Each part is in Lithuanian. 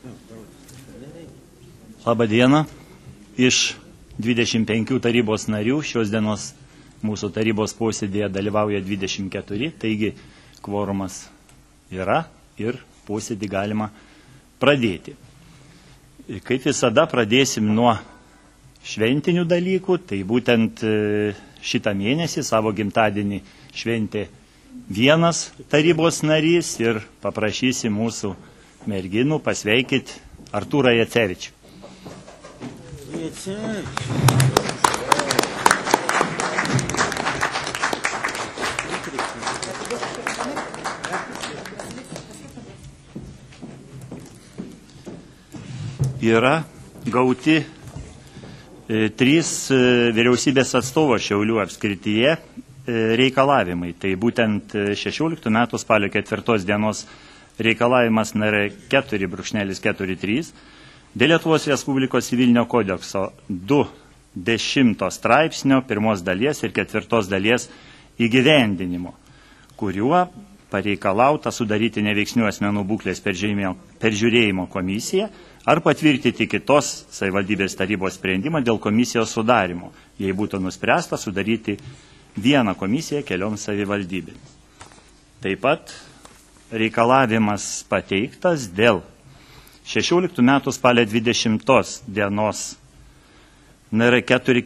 Labą dieną. Iš 25 tarybos narių šios dienos mūsų tarybos posėdėje dalyvauja 24, taigi kvorumas yra ir posėdį galima pradėti. Kaip visada pradėsim nuo šventinių dalykų, tai būtent šitą mėnesį savo gimtadienį šventė vienas tarybos narys ir paprašysi mūsų merginų pasveikyti Artūrą Jacevičių. Yra gauti 3 vyriausybės atstovo Šiaulių apskrityje reikalavimai. Tai būtent 16 metų spalio 4 dienos reikalavimas nr. 4/43 dėl Lietuvos Respublikos civilinio kodekso 210 straipsnio 1 dalies ir 4 dalies įgyvendinimo, kuriuo pareikalauta sudaryti neveiksnių asmenų būklės peržiūrėjimo komisiją ar patvirtinti kitos savivaldybės tarybos sprendimą dėl komisijos sudarimo, jei būtų nuspręsta sudaryti vieną komisiją kelioms savivaldybėms. Taip pat reikalavimas pateiktas dėl 16 metų spalio 20 dienos nr.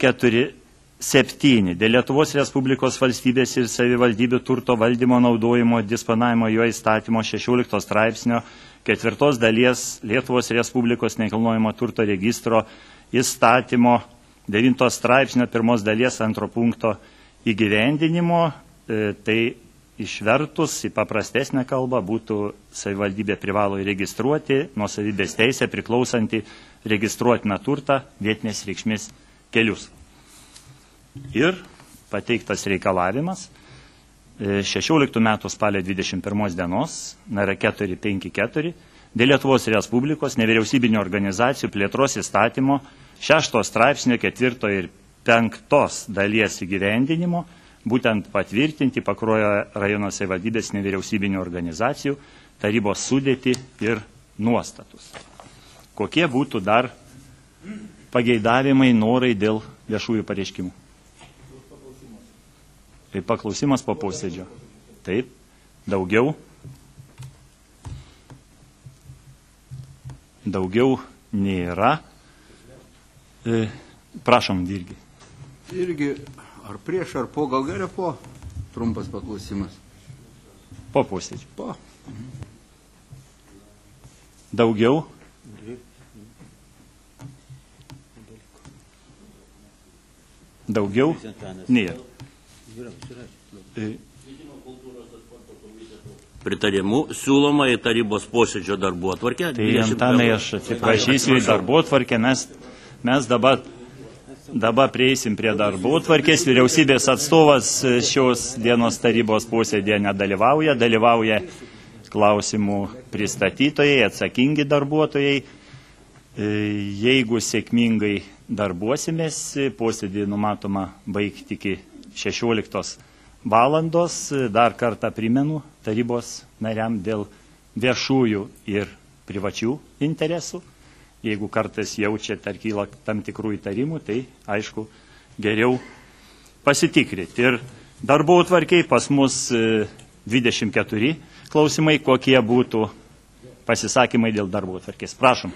447 dėl Lietuvos Respublikos valstybės ir savivaldybių turto valdymo naudojimo disponavimo jo įstatymo 16 straipsnio 4 dalies Lietuvos Respublikos nekilnojamo turto registro įstatymo 9 straipsnio 1 dalies 2 punkto įgyvendinimo, tai išvertus į paprastesnę kalbą būtų savivaldybė privalo įregistruoti nuosavybės teisę priklausantį registruotiną turtą vietinės reikšmės kelius. Ir pateiktas reikalavimas 16 metų spalio 21 dienos nr. 454 dėl Lietuvos Respublikos nevyriausybinių organizacijų plėtros įstatymo 6 straipsnio 4 ir 5 dalies įgyvendinimo, būtent patvirtinti Pakruojo rajono savivaldybės nevyriausybinių organizacijų tarybos sudėtį ir nuostatus. Kokie būtų dar pageidavimai, norai dėl viešųjų pareiškimų? Tai paklausimas po posėdžio. Taip, daugiau. Daugiau nėra. Prašom, Virgi. Irgi, ar prieš, ar po, gal gerai po, trumpas paklausimas. Po posėdžio. Po. Daugiau. Daugiau nėra. Pritarimu siūloma į tarybos posėdžio darbuotvarkę. Tai Antanai, aš atsiprašysiu į darbuotvarkę, mes dabar prieisim prie darbuotvarkės. Vyriausybės atstovas šios dienos tarybos posėdėje nedalyvauja, dalyvauja klausimų pristatytojai, atsakingi darbuotojai. Jeigu sėkmingai darbuosimės, posėdį numatoma baigti iki 16 valandos. Dar kartą primenu tarybos nariam dėl viešųjų ir privačių interesų. Jeigu kartais jaučiat ar kyla tam tikrų įtarimų, tai aišku geriau pasitikrinti. Ir darbotvarkiai pas mus 24 klausimai, kokie būtų pasisakymai dėl darbotvarkės. Prašom.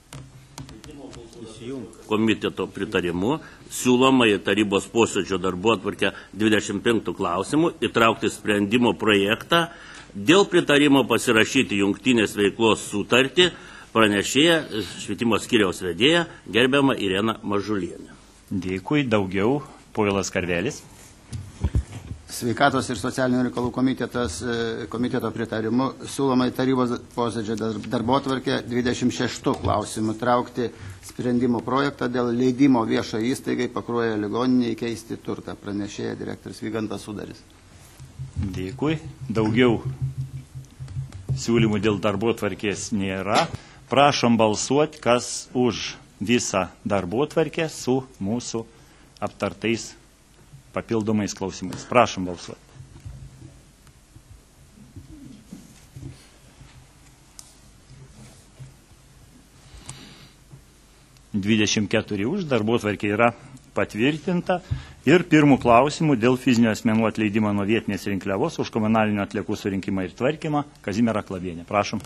Komiteto pritarimu siūloma į tarybos posėdžio darbuotvarkę 25 klausimų įtraukti sprendimo projektą dėl pritarimo pasirašyti jungtinės veiklos sutartį pranešėja švietimo skyriaus vedėja gerbiama Irena Mažulienė. Dėkui, daugiau. Povilas Karvelis. Sveikatos ir socialinių reikalų komiteto pritarimu siūloma į tarybos posėdžio darbotvarkę 26 klausimų traukti sprendimo projektą dėl leidimo viešo įstaigai Pakruojo ligoninėje keisti turtą. Pranešėja direktorius Vygantas Sudaris. Dėkui. Daugiau siūlymų dėl darbotvarkės nėra. Prašom balsuoti, kas už visą darbotvarkę su mūsų aptartais papildomais klausimais. Prašom balsuoti. 24 už, darbotvarkė yra patvirtinta. Ir pirmų klausimų dėl fizinių asmenų atleidimo nuo vietinės rinkliavos už komunalinių atliekų surinkimą ir tvarkymą Kazimiera Klavienė. Prašom.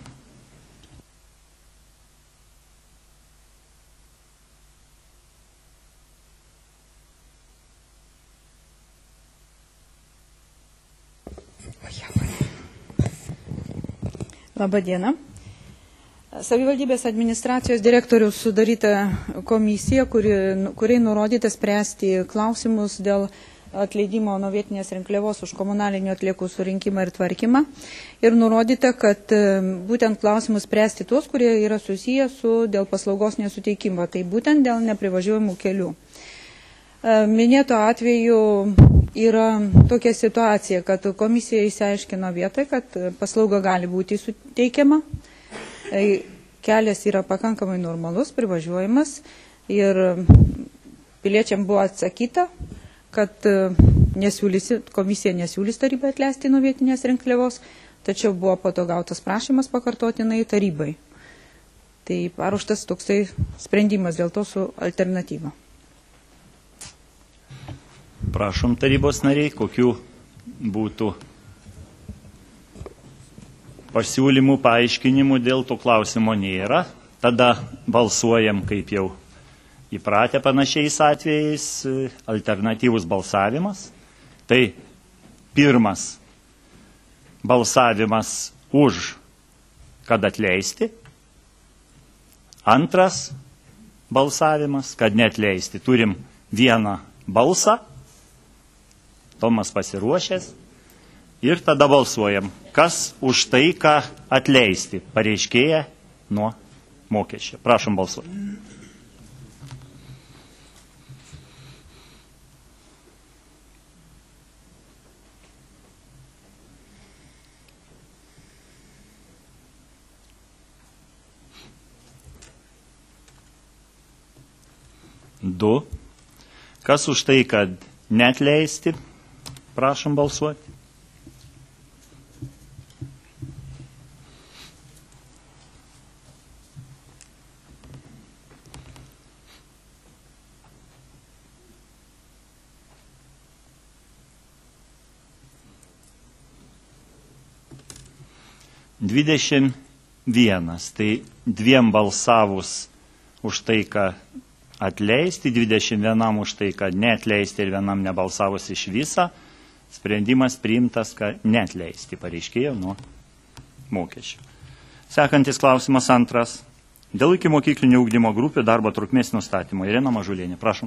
Labą dieną. Savivaldybės administracijos direktoriaus sudaryta komisija, kuriai nurodyta spręsti klausimus dėl atleidimo nuo vietinės rinkliavos už komunalinių atliekų surinkimą ir tvarkymą. Ir nurodyta, kad būtent klausimus spręsti tuos, kurie yra susiję su dėl paslaugos nesuteikimo, tai būtent dėl neprivažiuojamų kelių. Minėto atveju yra tokia situacija, kad komisija įsiaiškino vietoj, kad paslauga gali būti suteikiama. Kelias yra pakankamai normalus, privažiuojamas ir piliečiam buvo atsakyta, kad komisija nesiūlys tarybai atleisti nuo vietinės rinkliavos, tačiau buvo po to gautas prašymas pakartotinai tarybai. Tai paruoštas toksai sprendimas dėl to su alternatyva. Prašom tarybos nariai, kokių būtų pasiūlymų, paaiškinimų dėl to klausimo nėra. Tada balsuojam, kaip jau įpratę panašiais atvejais, alternatyvus balsavimas. Tai pirmas balsavimas už, kad atleisti. Antras balsavimas, kad neatleisti. Turim vieną balsą. Tomas pasiruošęs. Ir tada balsuojam, kas už tai, ką atleisti pareiškėja nuo mokesčio. Prašom balsuoti. Du. Kas už tai, kad neatleisti, prašom balsuoti. Dvidešimt vienas, tai dviem balsavus už tai, ką atleisti, 21 už tai, kad neatleisti ir vienam nebalsavus iš viso, sprendimas priimtas, kad neatleisti pareiškėjo nuo mokesčių. Sekantis klausimas antras. Dėl ikimokyklinio ugdymo grupių darbo trukmės nustatymo. Irena Mažulienė, prašom.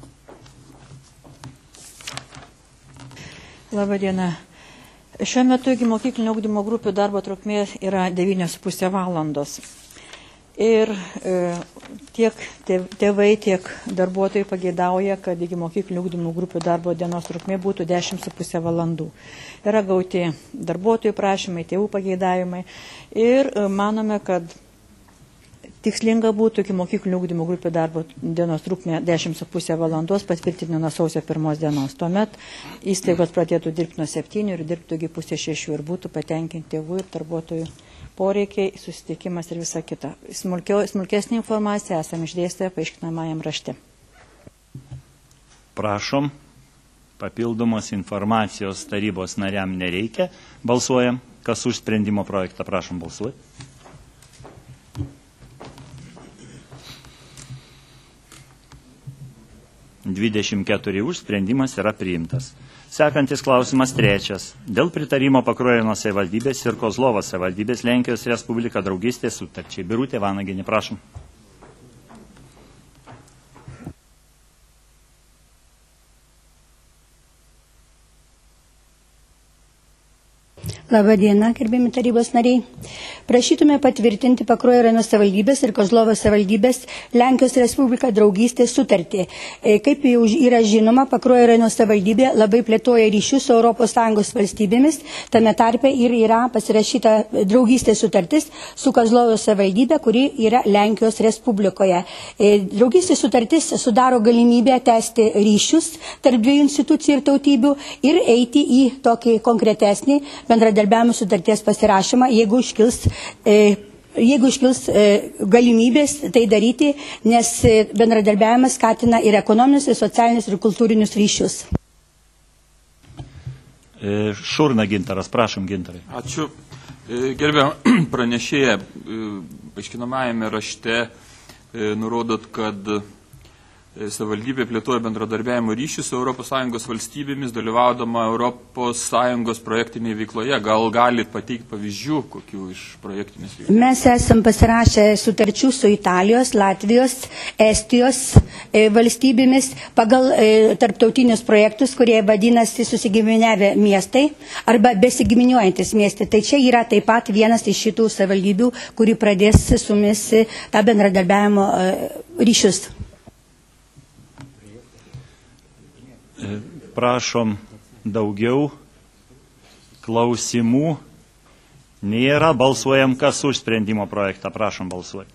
Labą dieną. Šiuo metu ikimokyklinio ugdymo grupių darbo trukmė yra 9,5 valandos. Ir tiek tėvai, tiek darbuotojai pageidauja, kad ikimokyklinio ugdymo grupių darbo dienos trukmė būtų 10,5 valandų. Yra gauti darbuotojų prašymai, tėvų pageidavimai ir manome, kad tikslinga būtų ikimokyklinio ugdymo grupių darbo dienos trukmė 10,5 valandos patvirtinti nuo sausio 1 dienos. Tuomet įstaigos pradėtų dirbti nuo 7 ir dirbtų iki pusės 6 ir būtų patenkinti tėvų ir darbuotojų poreikiai, susitikimas ir visa kita. Smulkesnė informacija esame išdėstę paaiškinamajam rašte. Prašom, papildomos informacijos tarybos nariam nereikia. Balsuojam, kas už sprendimo projektą, prašom balsuoti. Dvidešimt 24 už, sprendimas yra priimtas. Sekantis klausimas trečias. Dėl pritarimo Pakruojo savivaldybės ir Kozlovos savivaldybės Lenkijos Respublika draugystės sutarčiai. Birutė Vanagienė, prašom. Labą dieną, gerbėmi tarybos nariai. Prašytume patvirtinti Pakruojo rajono savivaldybės ir Kozlovos savivaldybės Lenkijos Respublika draugystės sutartį. Kaip jau yra žinoma, Pakruojo rajono savivaldybė labai plėtoja ryšius su ES valstybėmis, tame tarpe ir yra pasirašyta draugystės sutartis su Kozlovos savivaldybė, kuri yra Lenkijos Respublikoje. Draugystės sutartis sudaro galimybę tęsti ryšius tarp dviejų institucijų ir tautybių ir eiti į tokį konkretesnį bendradarbiavimo sutarties pasirašymą, jeigu iškils jeigu iškils galimybės tai daryti, nes bendradarbiavimas skatina ir ekonominius, ir socialinius, ir kultūrinius ryšius. Šurna Gintaras, prašom Gintarai. Ačiū. Gerbiam pranešėją, aiškinamajame rašte nurodot, kad savivaldybė plėtoja bendradarbiavimo ryšį su ES valstybėmis, dalyvaudama ES projektinėje veikloje. Gal galit pateikti pavyzdžių, kokių iš projektinės veiklos? Mes esam pasirašę sutarčių su Italijos, Latvijos, Estijos valstybėmis pagal tarptautinius projektus, kurie vadinasi susigiminiavę miestai arba besigiminiuojantis miestai. Tai čia yra taip pat vienas iš šitų savivaldybių, kuri pradės su mumis tą bendradarbiavimo ryšius. Prašom daugiau klausimų. Nėra, balsuojam, kas už sprendimo projektą. Prašom balsuoti.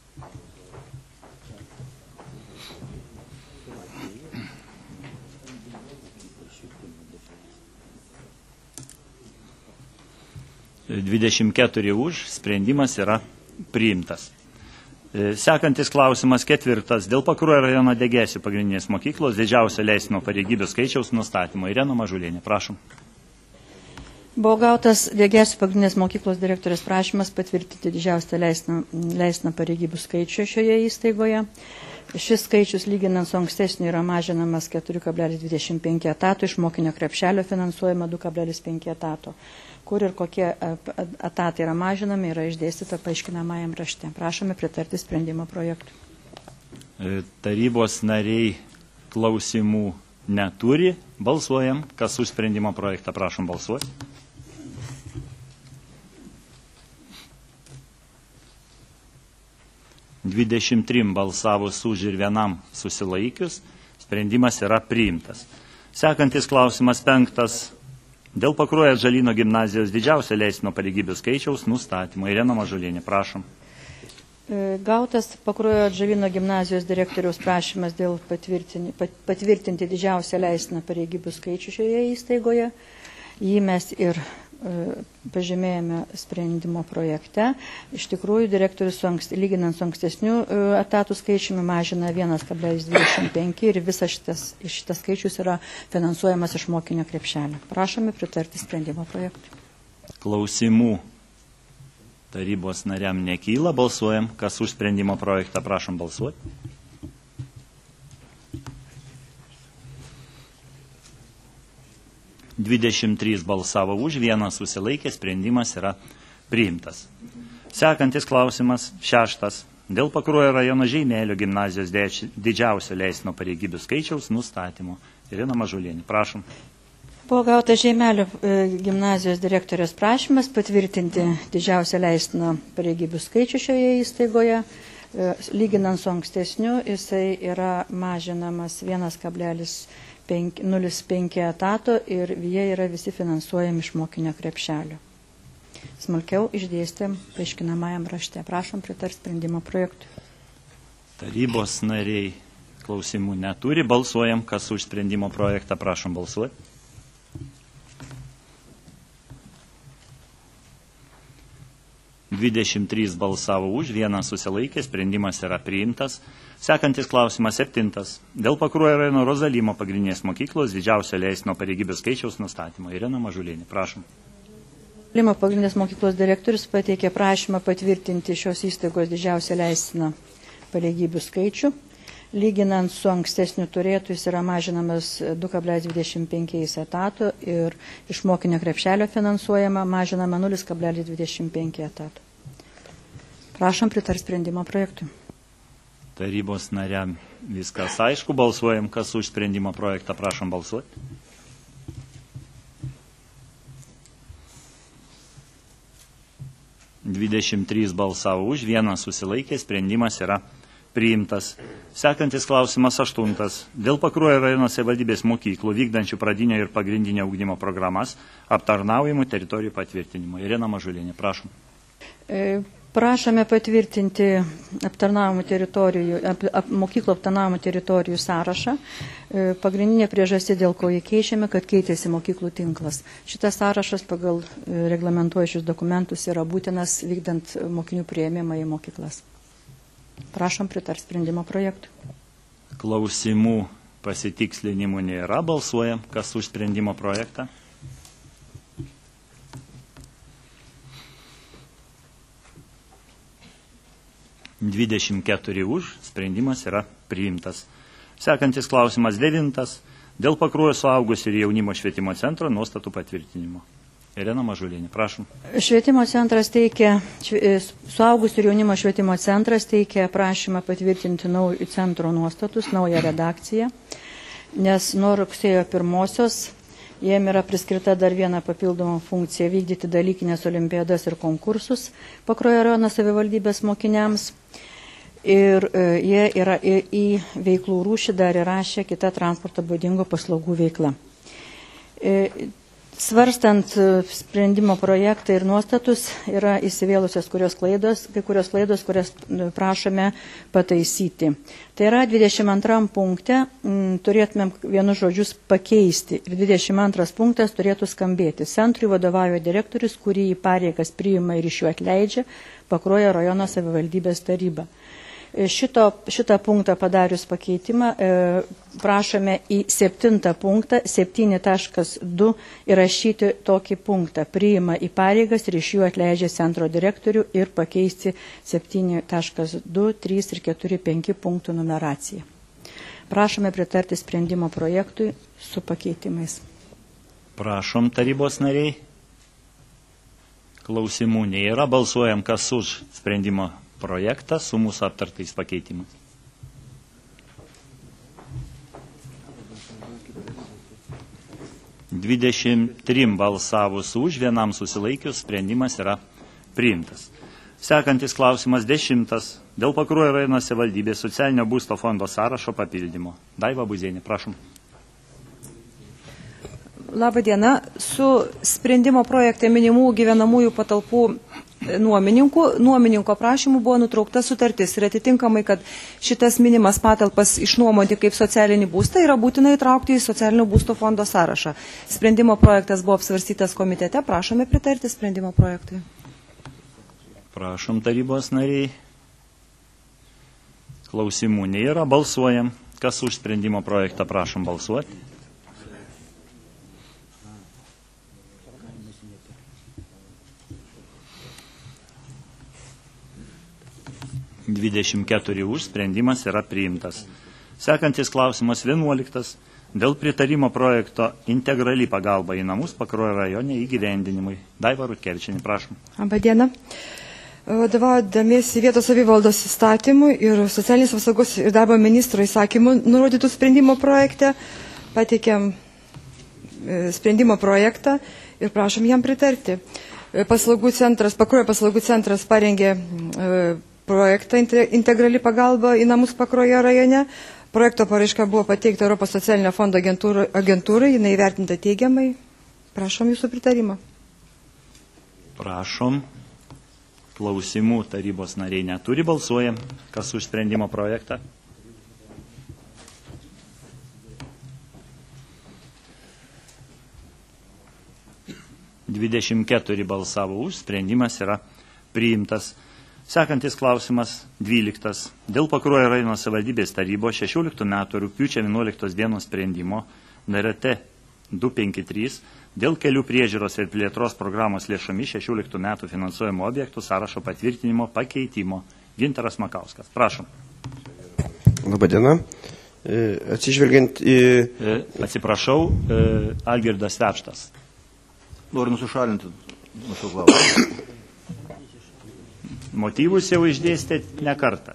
(24 už), sprendimas yra priimtas. Sekantis klausimas 4. Dėl Pakruojo rajono Degėsių pagrindinės mokyklos didžiausio leistino pareigybių skaičiaus nustatymo. Irena Mažulienė, prašom. Buvo gautas Degėsių pagrindinės mokyklos direktorės prašymas patvirtinti didžiausią leistiną pareigybių skaičių šioje įstaigoje. Šis skaičius lyginant su ankstesniu yra mažinamas 4,25 etato, iš mokinio krepšelio finansuojama 2,5 etato. Kur ir kokie etatai yra mažinami, yra išdėstyta paaiškinamajam rašte. Prašome pritarti sprendimo projektui. Tarybos nariai klausimų neturi. Balsuojam. Kas už sprendimo projektą, prašom balsuoti. (23 balsavus už ir 1 susilaikius). Sprendimas yra priimtas. Sekantis klausimas 5. Dėl Pakruojo Atžalyno gimnazijos didžiausio leistino pareigybių skaičiaus nustatymo. Irena Mažulienė, prašom. Gautas Pakruojo Atžalyno gimnazijos direktoriaus prašymas dėl patvirtinti didžiausią leistiną pareigybių skaičių šioje įstaigoje. Jį mes ir pažymėjome sprendimo projekte. Iš tikrųjų, direktorius lyginant su ankstesniu etatų skaičiumi mažina 1,25 ir visas šitas skaičius yra finansuojamas iš mokinio krepšelio. Prašome pritarti sprendimo projektui. Klausimų tarybos nariam nekyla. Balsuojam. Kas už sprendimo projektą, prašom balsuoti. (23 balsavo už, 1 susilaikė, sprendimas yra priimtas. Sekantis klausimas 6. Dėl Pakruojo rajono Žeimelio gimnazijos didžiausio leistino pareigybių skaičiaus nustatymo. Irena Mažulienė, prašom. Buvo gautas Žeimelio gimnazijos direktorės prašymas patvirtinti didžiausią leistino pareigybių skaičių šioje įstaigoje. Lyginant su ankstesniu, jisai yra mažinamas 1,05 etato ir jie yra visi finansuojami iš mokinio krepšelio. Smulkiau išdėstėm paaiškinamajam rašte. Prašom pritarti sprendimo projektui. Tarybos nariai klausimų neturi. Balsuojam. Kas už sprendimo projektą, prašom balsuoti. (23 balsavo už, 1 susilaikė, sprendimas yra priimtas. Sekantis klausimas 7. Dėl Pakruojo rajono Rozalimo pagrindinės mokyklos didžiausio leistino pareigybių skaičiaus nustatymo. Irena Mažulienė, prašom. Rozalimo pagrindinės mokyklos direktorius pateikė prašymą patvirtinti šios įstaigos didžiausią leistiną pareigybių skaičių. Lyginant su ankstesniu turėtų, jis yra mažinamas 2,25 etato ir iš mokinio krepšelio finansuojama mažinama 0,25 etato. Prašom pritarti sprendimo projektui. Tarybos nariam viskas aišku. Balsuojam. Kas už sprendimo projektą, prašom balsuoti. (23 balsavo už, 1 susilaikė, sprendimas yra priimtas. Sekantis klausimas 8. Dėl Pakruojo rajono savivaldybės mokyklų vykdančių pradinio ir pagrindinio ugdymo programas aptarnaujamų teritorijų patvirtinimo. Irena Mažulienė, prašom. Prašome patvirtinti mokyklų aptarnavimo teritorijų sąrašą. Pagrindinė priežastis, dėl ko jį keičiame, kad keitėsi mokyklų tinklas. Šitas sąrašas pagal reglamentuojančius dokumentus yra būtinas vykdant mokinių priėmimą į mokyklas. Prašom pritarti sprendimo projektui. Klausimų pasitikslinimų nėra. Balsuojam, kas už sprendimo projektą. (24 už), sprendimas yra priimtas. Sekantis klausimas 9. Dėl Pakruojo suaugusių ir jaunimo švietimo centro nuostatų patvirtinimo. Irena Mažulienė, prašom. Švietimo centras teikia, suaugusių ir jaunimo švietimo centras teikia prašymą patvirtinti centro nuostatus, naują redakciją, nes nuo rugsėjo 1 jiem yra priskirta dar viena papildoma funkcija vykdyti dalykinės olimpiadas ir konkursus Pakruojo rajono savivaldybės mokiniams. Ir jie yra į veiklų rūšį dar įrašę kita transporto būdingo paslaugų veikla. Svarstant sprendimo projektą ir nuostatus yra įsivėlusios kai kurios klaidos, kurias prašome pataisyti. Tai yra 22 punkte turėtumėm vienus žodžius pakeisti ir 22 punktas turėtų skambėti. Centrui vadovauja direktorius, kurį į pareigas priima ir iš jų atleidžia Pakruojo rajono savivaldybės taryba. Šitą punktą padarius pakeitimą prašome į 7 punktą 7.2 įrašyti tokį punktą. Priima į pareigas ir iš jų atleidžia centro direktorių ir pakeisti 7.2, 3 ir 4, 5 punktų numeraciją. Prašome pritarti sprendimo projektui su pakeitimais. Prašom, tarybos nariai. Klausimų nėra. Balsuojam, kas už sprendimo projektą su mūsų aptartais pakeitimais. (23 balsavus už, vienam susilaikius, sprendimas yra priimtas. Sekantis klausimas 10. Dėl Pakruojo rajono savivaldybės socialinio būsto fondo sąrašo papildymo. Daiva Buzienė, prašom. Labą dieną. Su sprendimo projekte minimų gyvenamųjų patalpų nuomininko prašymų buvo nutraukta sutartis ir atitinkamai, kad šitas minimas patalpas išnuomoti kaip socialinį būstą yra būtina įtraukti į socialinio būsto fondo sąrašą. Sprendimo projektas buvo apsvarstytas komitete, prašome pritarti sprendimo projektui. Prašom, tarybos nariai. Klausimų nėra, balsuojam. Kas už sprendimo projektą, prašom balsuoti. (24 už, sprendimas yra priimtas. Sekantis klausimas 11. Dėl pritarimo projekto integrali pagalba į namus Pakruojo rajone įgyvendinimui. Daiva Rutkevičienė, prašom. Labą dieną. Vadovaudamiesi vietos savivaldos įstatymų ir socialinės apsaugos ir darbo ministro įsakymų nurodytų sprendimo projekte, pateikėm sprendimo projektą ir prašom jam pritarti. Pakruojo paslaugų centras parengė projektą integrali pagalba į namus Pakruojo rajone. Projekto paraiška buvo pateikta Europos socialinio fondo agentūrai, jinai įvertinta teigiamai. Prašom jūsų pritarimo. Prašom. Klausimų tarybos nariai neturi, balsuojam. Kas už sprendimo projektą? (24 balsavo už, sprendimas yra priimtas. Sekantis klausimas 12. Dėl Pakruojo rajono savivaldybės tarybos 16 metų rugpjūčio 11 dienos sprendimo NRT 253 dėl kelių priežiūros ir plėtros programos lėšomis 16 metų finansuojamo objektų sąrašo patvirtinimo pakeitimo. Gintaras Makauskas. Prašom. Labadiena. Atsižvelgiant į... Atsiprašau, Algirdas Vepštas. Noriu nusišalinti nuo šio klausimo. Motyvus jau išdėstė ne kartą.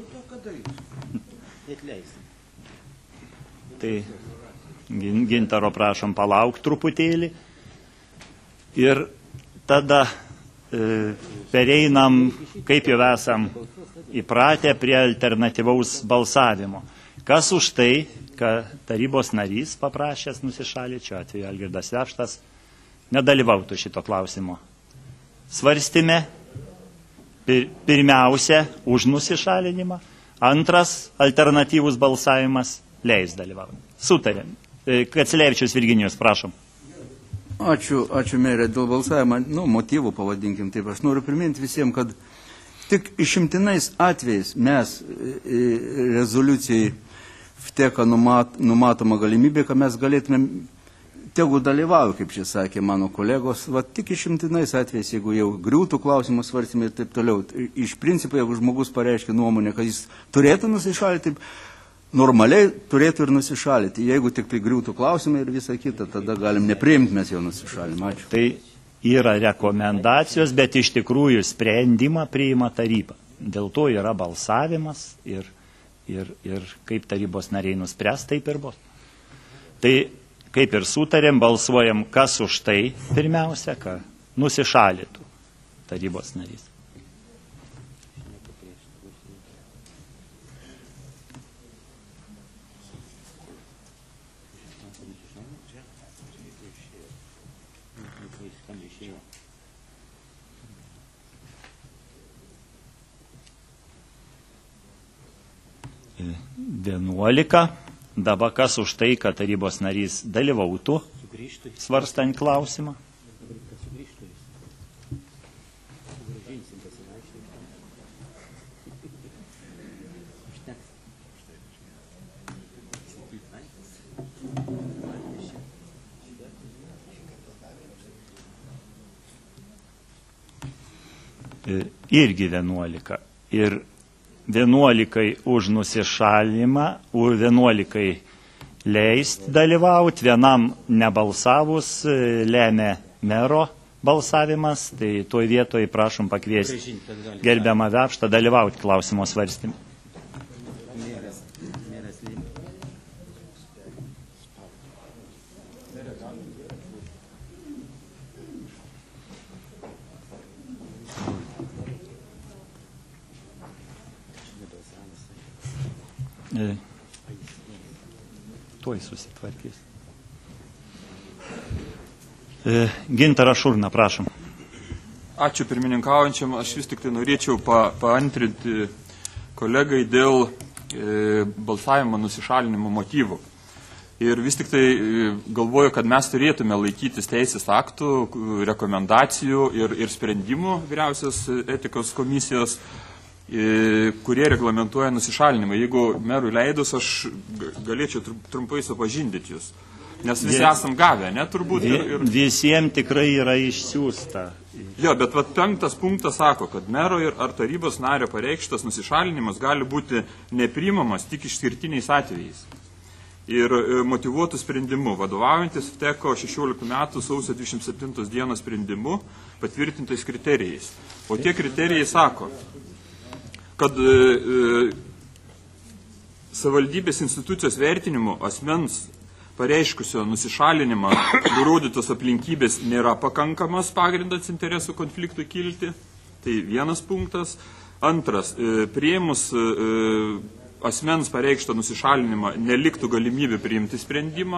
Tai Gintaro prašom palauk truputėlį. Ir tada pereinam, kaip jau esam įpratę, prie alternatyvaus balsavimo. Kas už tai, kad tarybos narys paprašęs nusišalyti, šiuo atveju Algirdas Vepštas, nedalyvautų šito klausimo svarstime? pirmiausia už nusišalinimą, antras alternatyvus balsavimas leis dalyvauti. Sutarėm. Kacelevičius Virginijus, prašom. Ačiū merė, dėl balsavimo, motyvų pavadinkim taip. Aš noriu priminti visiems, kad tik išimtinais atvejais mes rezoliucijai vteka numatoma galimybė, kad mes galėtumėm tegu dalyvauju, kaip čia sakė mano kolegos, tik išimtinais atvejais, jeigu jau griūtų klausimus svarstymai ir taip toliau. Iš principo, jeigu žmogus pareiškia nuomonę, kad jis turėtų nusišalyti, normaliai turėtų ir nusišalyti. Jeigu tik tai griūtų klausimai ir visa kita, tada galim nepriimti mes jau nusišalim. Ačiū. Tai yra rekomendacijos, bet iš tikrųjų sprendimą priima taryba. Dėl to yra balsavimas ir kaip tarybos nariai nuspręs, taip ir bus. Tai kaip ir sutarėm, balsuojam, kas už tai pirmiausia, kad nusišalytų tarybos narys. Vienuolika. Dabar kas už tai, kad tarybos narys dalyvautų svarstant klausimą? Irgi 11. Ir 11 už nusišalimą, 11 leist dalyvauti, vienam nebalsavus lemia mero balsavimas, tai toj vietoje prašom pakviesti gerbiamą Vepštą dalyvauti klausimo svarstymą. Tuoj susitvarkys. Gintaras Šurna, prašom. Ačiū pirmininkaujančiam. Aš vis tik tai norėčiau paantrinti kolegai dėl balsavimo nusišalinimo motyvų. Ir vis tik tai galvoju, kad mes turėtume laikytis teisės aktų, rekomendacijų ir sprendimų vyriausios etikos komisijos, kurie reglamentuoja nusišalinimą. Jeigu merui leidus, aš galėčiau trumpai supažindyti jūs. Nes visi esam gavę, ne, turbūt. Visiems tikrai yra išsiųsta. Jo, bet 5 punktas sako, kad mero ar tarybos nario pareikštas nusišalinimas gali būti nepriimamas tik išskirtiniais atvejais. Ir motyvuotų sprendimu, vadovaujantis vteko 16 metų sausio 27 dienos sprendimu patvirtintais kriterijais. O tie kriterijai sako, kad savivaldybės institucijos vertinimo asmens pareiškusio nusišalinimą nurodytos aplinkybės nėra pakankamas pagrindas interesų konfliktui kilti. Tai vienas punktas. Antras, priėmus asmens pareikštą nusišalinimą neliktų galimybė priimti sprendimą.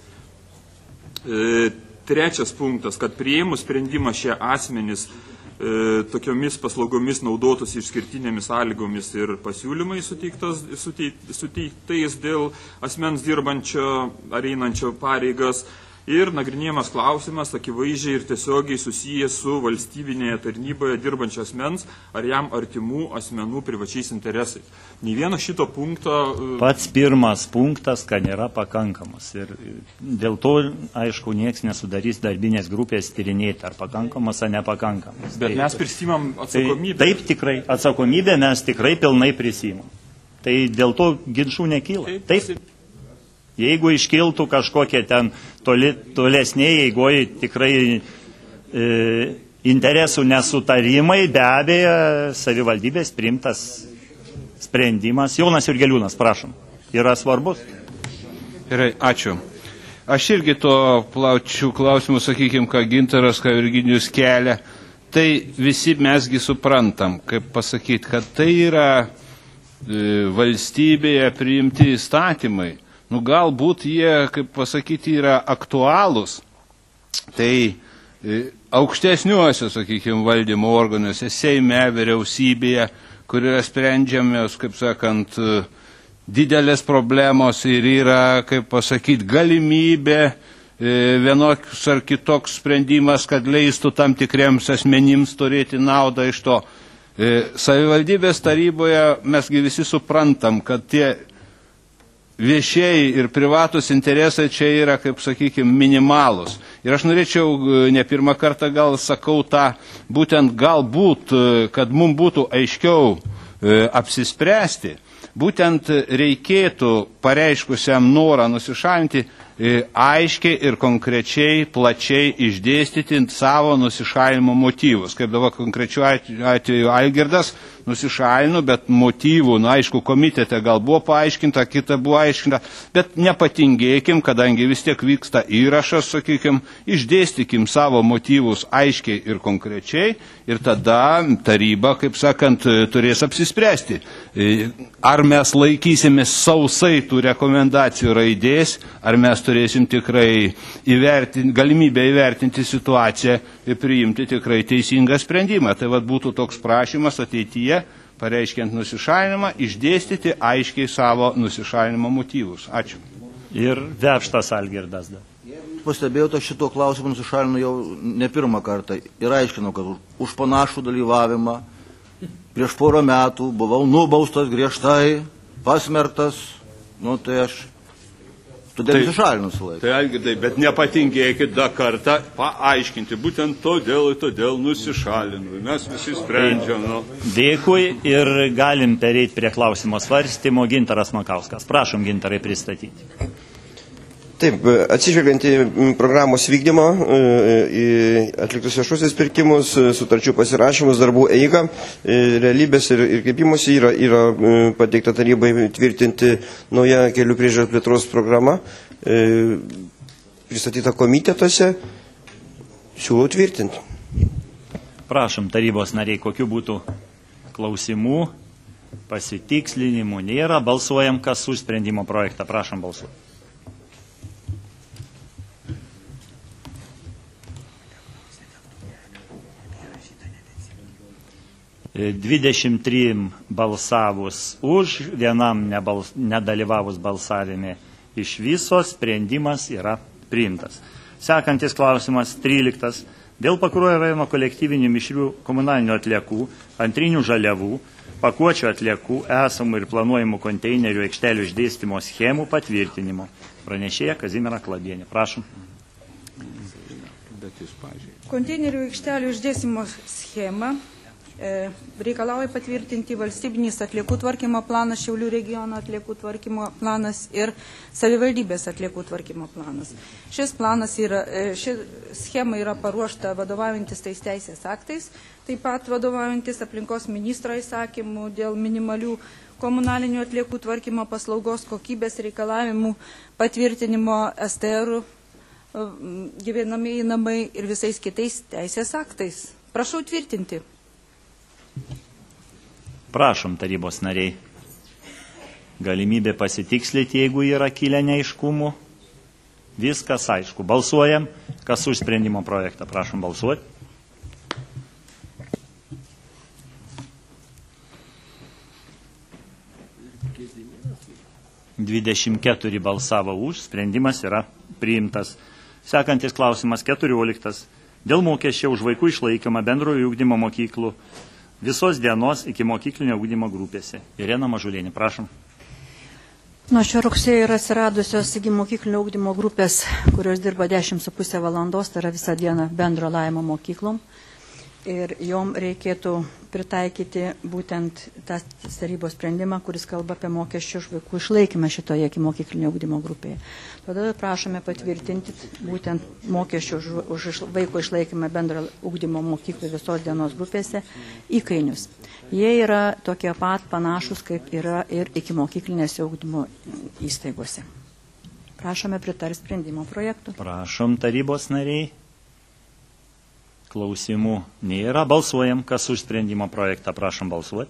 Trečias punktas, kad priėmus sprendimą šie asmenys tokiomis paslaugomis naudotus išskirtinėmis sąlygomis ir pasiūlymai suteiktais dėl asmens dirbančio ar einančio pareigas. Ir nagrinėjamas klausimas akivaizdžiai ir tiesiogiai susijęs su valstybinėje tarnyboje dirbančio asmens ar jam artimų asmenų privačiais interesais. Nei vieno šito punkto... Pats pirmas punktas, kad nėra pakankamas. Ir dėl to, aišku, nieks nesudarys darbinės grupės tyrinėti, ar pakankamas, ar nepakankamas. Bet mes prisimam atsakomybę. Taip, tikrai. Atsakomybę mes tikrai pilnai prisimam. Tai dėl to ginčų nekyla. Taip. Jeigu iškiltų kažkokie ten tolesniai, jeigu tikrai interesų nesutarimai, be abejo, savivaldybės priimtas sprendimas. Jonas Jurgeliūnas, prašom, yra svarbus. Gerai, ačiū. Aš irgi to plaučių klausimų, sakykime, ką Gintaras, ką Virginijus kelia. Tai visi mesgi suprantam, kaip pasakyti, kad tai yra valstybėje priimti įstatymai. Galbūt jie, kaip pasakyti, yra aktualūs. Tai aukštesniuose, sakykime, valdymo organuose, Seime, vyriausybėje, kur yra sprendžiamios, kaip sakant, didelės problemos ir yra, kaip pasakyti, galimybė vienoks ar kitoks sprendimas, kad leistų tam tikriems asmenims turėti naudą iš to. Savivaldybės taryboje mesgi visi suprantam, kad tie viešieji ir privatus interesai čia yra, kaip sakykime, minimalus. Ir aš norėčiau, ne pirmą kartą gal sakau tą, būtent galbūt, kad mums būtų aiškiau apsispręsti, būtent reikėtų pareiškusiam norą nusišalinti aiškiai ir konkrečiai, plačiai išdėstyti savo nusišalinimo motyvus. Kaip dabar konkrečiu atveju Algirdas nusišalino, bet motyvų, aišku, komitete gal buvo paaiškinta, kita buvo aiškinta, bet nepatingėkim, kadangi vis tiek vyksta įrašas, sakykim, išdėstykim savo motyvus aiškiai ir konkrečiai ir tada taryba, kaip sakant, turės apsispręsti. Ar mes laikysimės sausai tų rekomendacijų raidės, ar mes turėsim tikrai galimybę įvertinti situaciją ir priimti tikrai teisingą sprendimą. Tai vat būtų toks prašymas ateityje, pareiškiant nusišalinimą, išdėstyti aiškiai savo nusišalinimo motyvus. Ačiū. Ir Vepštas Algirdas. Pastebėjau, šito klausimu nusišalinu jau ne pirmą kartą ir aiškinau, kad už panašų dalyvavimą prieš porą metų buvau nubaustas griežtai, pasmerktas, tai aš todėl nusišalinu su laiku. Tai Algirdai, bet nepatingėkit dar kartą paaiškinti, būtent todėl nusišalinu. Mes visi sprendžiam. Dėkui ir galim pereiti prie klausimo svarstymo. Gintaras Makauskas. Prašom, Gintarai, pristatyti. Taip, atsižvelgiant į programos vykdymą, į atliktus viešuosius pirkimus, sutarčių pasirašymus, darbų eigą, realybės ir kreipimusi yra pateikta tarybai tvirtinti nauja kelių priežiūros plėtros programa, pristatyta komitetuose, siūlau tvirtinti. Prašom, tarybos nariai, kokiu būtų klausimų, pasitikslinimų nėra. Balsuojam, kas už sprendimo projektą. Prašom balsuoti. 23 balsavus už, vienam nedalyvavus balsavime iš viso, sprendimas yra priimtas. Sekantis klausimas 13. Dėl Pakruojo rajono kolektyvinių mišrių komunalinių atliekų, antrinių žaliavų, pakuočių atliekų, esamų ir planuojamų konteinerių aikštelių išdėstymo schemų patvirtinimo. Pranešėja Kazimiera Klabienė. Prašom. Konteinerių aikštelių išdėstymo schema reikalauja patvirtinti valstybinis atliekų tvarkymo planas, Šiaulių regiono atliekų tvarkymo planas ir savivaldybės atliekų tvarkymo planas. Ši schema yra paruošta vadovaujantis tais teisės aktais, taip pat vadovaujantis aplinkos ministro įsakymų dėl minimalių komunalinių atliekų tvarkymo paslaugos kokybės reikalavimų patvirtinimo STR, gyvenamieji namai ir visais kitais teisės aktais. Prašau tvirtinti. Prašom, tarybos nariai. Galimybė pasitikslyti, jeigu yra kilę neaiškumų. Viskas aišku. Balsuojam. Kas už sprendimo projektą? Prašom balsuoti. (24) balsavo už. Sprendimas yra priimtas. Sekantis klausimas 14. Dėl mokesčio už vaikų išlaikymą bendrojo ugdymo mokyklų visos dienos iki mokyklinio ugdymo grupėse. Irena Mažulienė, prašom. Nuo šio rugsėjo yra atsiradusios iki mokyklinio ugdymo grupės, kurios dirba 10,5 valandos, tai yra visą dieną bendro laimo mokyklom. Ir jom reikėtų pritaikyti būtent tą tarybos sprendimą, kuris kalba apie mokesčių už vaikų išlaikymą šitoje iki mokyklinio ugdymo grupėje. Todėl prašome patvirtinti būtent mokesčių už vaikų išlaikymą bendro ugdymo mokyklų visos dienos grupėse įkainius. Jie yra tokie pat panašus, kaip yra ir iki mokyklinėse ugdymo įstaigose. Prašome pritarti sprendimo projektų. Prašom, tarybos nariai. Klausimų nėra. Balsuojam, kas už sprendimo projektą. Prašom balsuoti.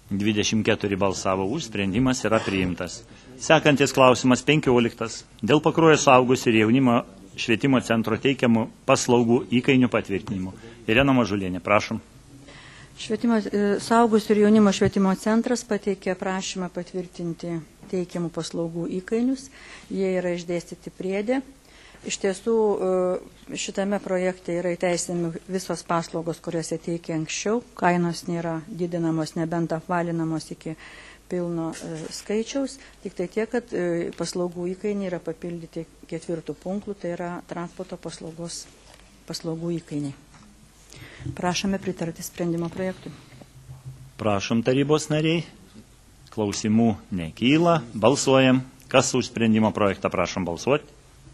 24 balsavo už, sprendimas yra priimtas. Sekantis klausimas 15. Dėl Pakruojo suaugusių ir jaunimo švietimo centro teikiamų paslaugų įkainių patvirtinimo. Irena Mažulienė, prašom. Suaugusių ir jaunimo švietimo centras pateikė prašymą patvirtinti teikiamų paslaugų įkainius. Jie yra išdėstyti priedė. Iš tiesų, šitame projekte yra įteisinami visos paslaugos, kuriuose teikia anksčiau. Kainos nėra didinamos, nebent apvalinamos iki pilno skaičiaus. Tik tai tiek, kad paslaugų įkainiai yra papildyti 4 punktų, tai yra transporto paslaugų įkainiai. Prašome pritarti sprendimo projektui. Prašom tarybos nariai. Klausimų nekyla. Balsuojam. Kas už sprendimo projektą, prašom balsuoti.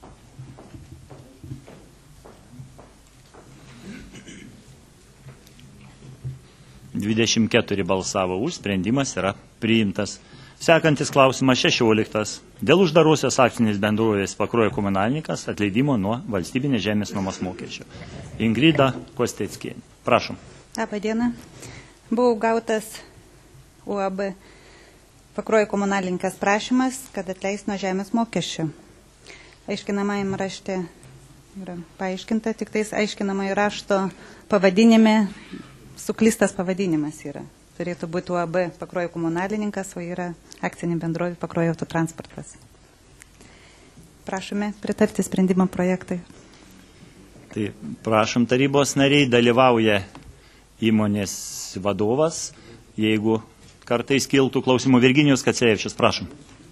...24 balsavo už, sprendimas yra priimtas. Sekantis klausimas 16. Dėl uždarosios akcinės bendrovės Pakruojo komunalininkas atleidimo nuo valstybinės žemės nuomos mokesčio. Ingrida Kosteckienė. Prašom. Labą dieną. Buvo gautas UAB Pakruojo komunalininkas prašymas, kad atleis nuo žemės mokesčio. Aiškinamajam rašte yra paaiškinta, tik tais aiškinamai rašto pavadinime suklistas pavadinimas yra. Turėtų būti UAB Pakruojo komunalininkas, o yra akcinė bendrovė Pakruojo autotransportas. Prašome pritarti sprendimo projektai. Tai prašom tarybos nariai, dalyvauja įmonės vadovas. Jeigu kartais kiltų klausimų, Virginijus Kacevičius, prašom.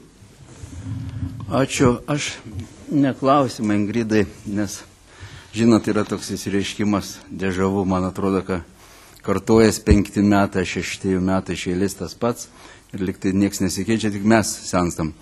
Ačiū. Aš neklausimą Ingridai, nes, žinot, yra toks įsireiškimas dežavų, man atrodo, kad kartuojas 5 metai, 6 metai iš eilės tas pats ir liktai nieks nesikeičia, tik mes senstam.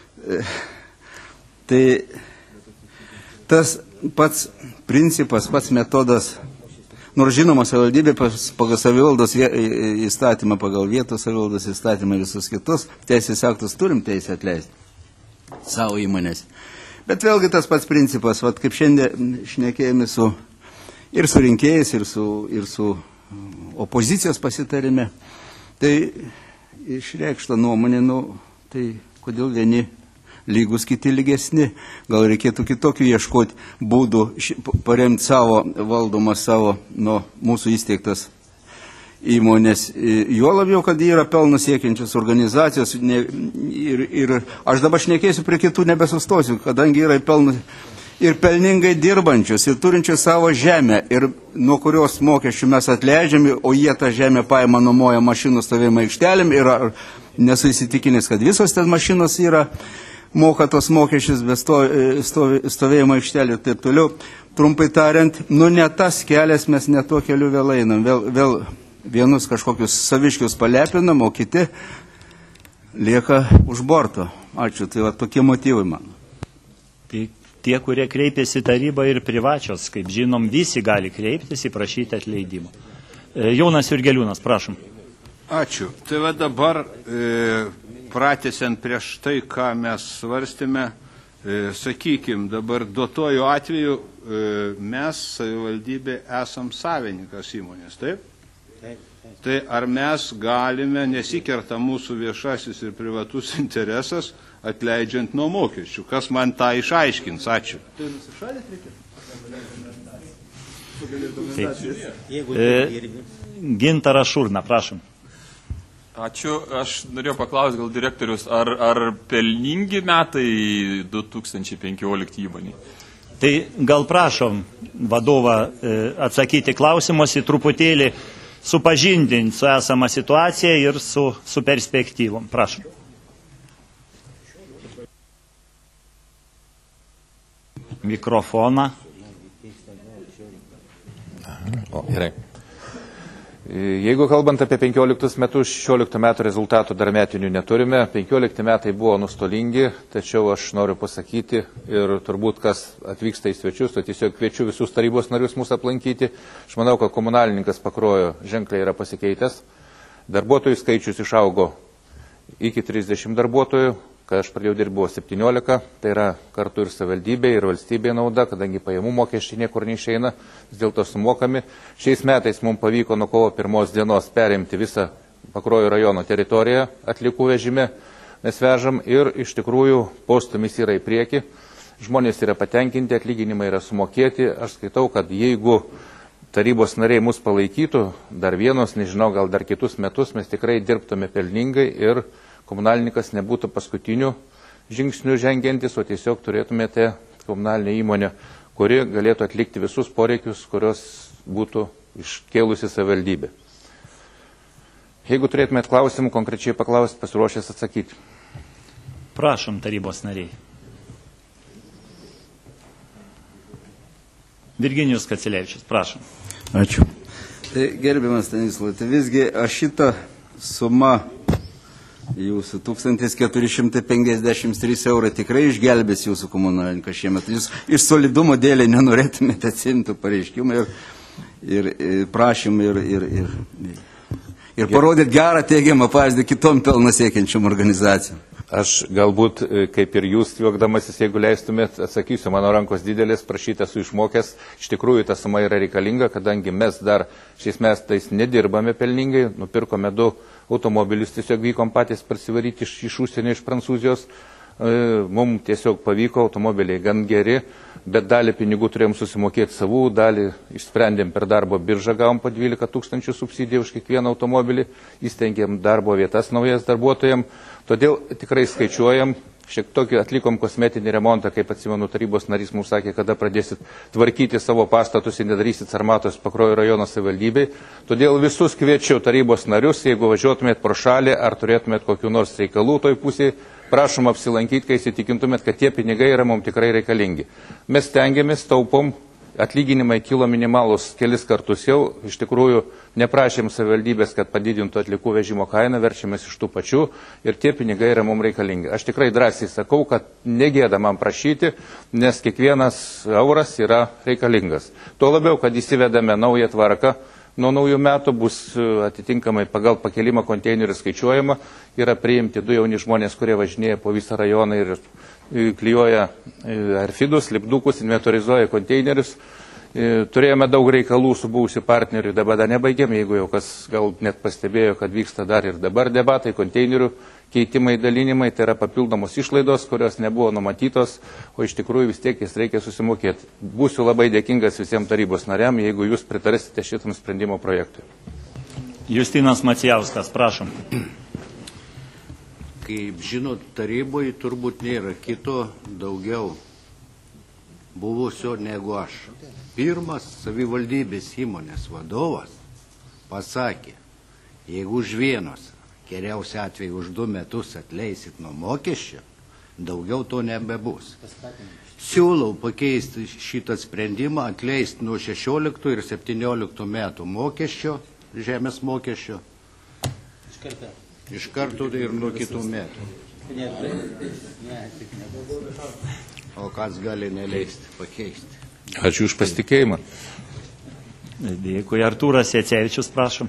Tai tas pats principas, pats metodas, nors žinoma, savivaldybė pagal savivaldos įstatymą, pagal vietos savivaldos įstatymą ir visus kitus teisės aktus turim teisę atleisti savo įmonės. Bet vėlgi tas pats principas, vat, kaip šiandien šnekėjome ir su rinkėjais, ir su opozicijos pasitarime, tai išreikšta nuomonė, tai kodėl vieni lygus, kiti lygesni, gal reikėtų kitokių ieškoti būdų paremti savo valdomas, savo mūsų įsteigtas įmonės. Juo labiau, kad yra pelno siekiančios organizacijos ir aš dabar šnekėsiu prie kitų nebesustosiu, kadangi yra pelno ir pelningai dirbančios, ir turinčios savo žemę, ir nuo kurios mokesčių mes atleidžiame, o jie tą žemę paima nuomoja mašinų stovėjimo aikštelėm, ir nesu įsitikinęs, kad visos ten mašinos yra, moka tos mokesčius be stovėjimo aikštelė ir taip toliau. Trumpai tariant, ne tas kelias, mes ne tuo keliu vėl einam, vėl vienus kažkokius saviškius palepinam, o kiti lieka už borto. Ačiū, tai va tokie motyvai man. Tie, kurie kreipėsi tarybą ir privačios, kaip žinom, visi gali kreiptis į prašyti atleidimo. Jonas Jurgeliūnas, prašom. Ačiū. Tai va dabar, pratęsiant prieš tai, ką mes svarstėme, sakykim, dabar duotojų atveju mes, savivaldybė, esam savininkas įmonės, taip? Taip. Tai ar mes galime, nesikerta mūsų viešasis ir privatus interesas, atleidžiant nuo mokesčių. Kas man tą išaiškins? Ačiū. Tai Gintaras Šurna, prašom. Ačiū. Aš norėjau paklausti, gal direktorius, ar pelningi metai 2015 įmonė? Tai gal prašom vadovą atsakyti klausimus į truputėlį supažindinti su esama situacija ir su perspektyvom. Prašom. Mikrofoną. Gerai. Jeigu kalbant apie 15 metus, 16 metų rezultatų dar metinių neturime, 15 metai buvo nustolingi, tačiau aš noriu pasakyti ir turbūt kas atvyksta į svečius, tai tiesiog kviečiu visus tarybos narius mūsų aplankyti. Aš manau, kad komunalininkas Pakruojo ženkliai yra pasikeitęs. Darbuotojų skaičius išaugo iki 30 darbuotojų, kai aš pradėjau dirbti buvo 17, tai yra kartu ir savivaldybė, ir valstybė nauda, kadangi pajamų mokesčiai niekur neišeina, vis dėlto sumokami. Šiais metais mums pavyko nuo kovo 1 dienos perimti visą Pakruojo rajono teritoriją atliekų vežime mes vežam ir iš tikrųjų postūmis yra į priekį. Žmonės yra patenkinti, atlyginimai yra sumokėti. Aš skaitau, kad jeigu tarybos nariai mus palaikytų, dar vienos, nežinau, gal dar kitus metus, mes tikrai dirbtume pelningai ir komunalininkas nebūtų paskutinių žingsnių žengiantis, o tiesiog turėtumėte komunalinę įmonę, kuri galėtų atlikti visus poreikius, kurios būtų iškėlusi savivaldybė. Jeigu turėtumėt klausimų, konkrečiai paklausti, pasiruošęs atsakyti. Prašom, tarybos nariai. Virginijus Kacelevičius, prašom. Ačiū. Tai gerbiamas Stanislavai, tai visgi šitą sumą jūsų 1453 eurai tikrai išgelbės jūsų komunalininką šiemet. Jūs iš solidumo dėlį nenorėtumėte atsimti pareiškimą ir prašymą ir parodyt gerą teigiamą pavyzdį kitom pelno siekiančiom organizacijom. Aš galbūt, kaip ir jūs, juokdamasis, jeigu leistumėt, atsakysiu, mano rankos didelės, prašytą esu išmokęs. Iš tikrųjų, ta suma yra reikalinga, kadangi mes dar šiais metais nedirbame pelningai, nupirkome 2 automobilius, tiesiog vykom patys prasivaryti iš užsienio, iš Prancūzijos. Mums tiesiog pavyko, automobiliai gan geri, bet dalį pinigų turėjom susimokėti savų, dalį išsprendėm per darbo biržą, gavom po 12 000 subsidiją už kiekvieną automobilį, įstengėm darbo vietas naujas darbuotojams, todėl tikrai skaičiuojam, šiek tiek atlikom kosmetinį remontą, kaip atsimenu, tarybos narys mums sakė, kada pradėsit tvarkyti savo pastatus ir nedarysit Sarmatos Pakruojo rajono savivaldybei, todėl visus kviečiu tarybos narius, jeigu važiuotumėt pro šalį ar turėtumėt kokių nors reikalų toj pusėje, prašom apsilankyti, kai įsitikintumėt, kad tie pinigai yra mums tikrai reikalingi. Mes stengiamės, taupom, atlyginimai kilo minimalus kelis kartus jau, iš tikrųjų neprašėm savivaldybės, kad padidintų atliekų vežimo kainą, verčiamės iš tų pačių ir tie pinigai yra mums reikalingi. Aš tikrai drąsiai sakau, kad negėda man prašyti, nes kiekvienas euras yra reikalingas. Tuo labiau, kad įsivedame naują tvarką. Nuo naujų metų bus atitinkamai pagal pakelimą konteinerių skaičiuojama, yra priimti 2 jauni žmonės, kurie važinėja po visą rajoną ir klijuoja arfidus, lipdukus, inventorizuoja konteinerius. Turėjome daug reikalų su buvusiu partneriu, dabar dar nebaigėm, jeigu jau kas gal net pastebėjo, kad vyksta dar ir dabar debatai, konteinerių keitimai, dalinimai, tai yra papildomos išlaidos, kurios nebuvo numatytos, o iš tikrųjų vis tiek jas reikia susimokėti. Būsiu labai dėkingas visiems tarybos nariam, jeigu jūs pritarsite šitam sprendimo projektui. Justinas Macijauskas, prašom. Kaip žinot, taryboje turbūt nėra kito daugiau buvusio negu aš. Pirmas savivaldybės įmonės vadovas pasakė, jeigu už vienos, geriausia atveju už 2 metus atleisit nuo mokesčio, daugiau to nebebus. Siūlau pakeisti šitą sprendimą, atleisti nuo 16 ir 17 metų mokesčio, žemės mokesčio. Iš karto ir nuo kitų metų. O kas gali neleisti pakeisti? Ačiū už pasitikėjimą. Dėkui. Artūras Jecevičius, prašom.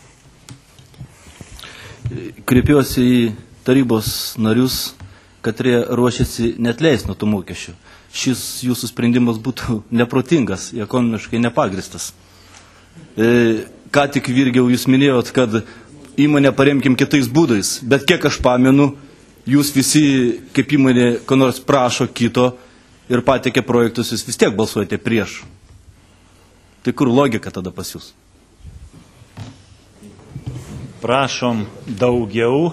Kreipiuosi į tarybos narius, kad ruošiasi neatleisti nuo tų mokesčių. Šis jūsų sprendimas būtų neprotingas, ekonomiškai nepagristas. Ką tik Virgiau jūs minėjot, kad įmonę paremkim kitais būdais, bet kiek aš pamenu, jūs visi kaip įmonė, ko nors prašo kito ir patekė projektus, jūs vis tiek balsuojate prieš. Tai kur logika tada pas jūs? Prašom daugiau,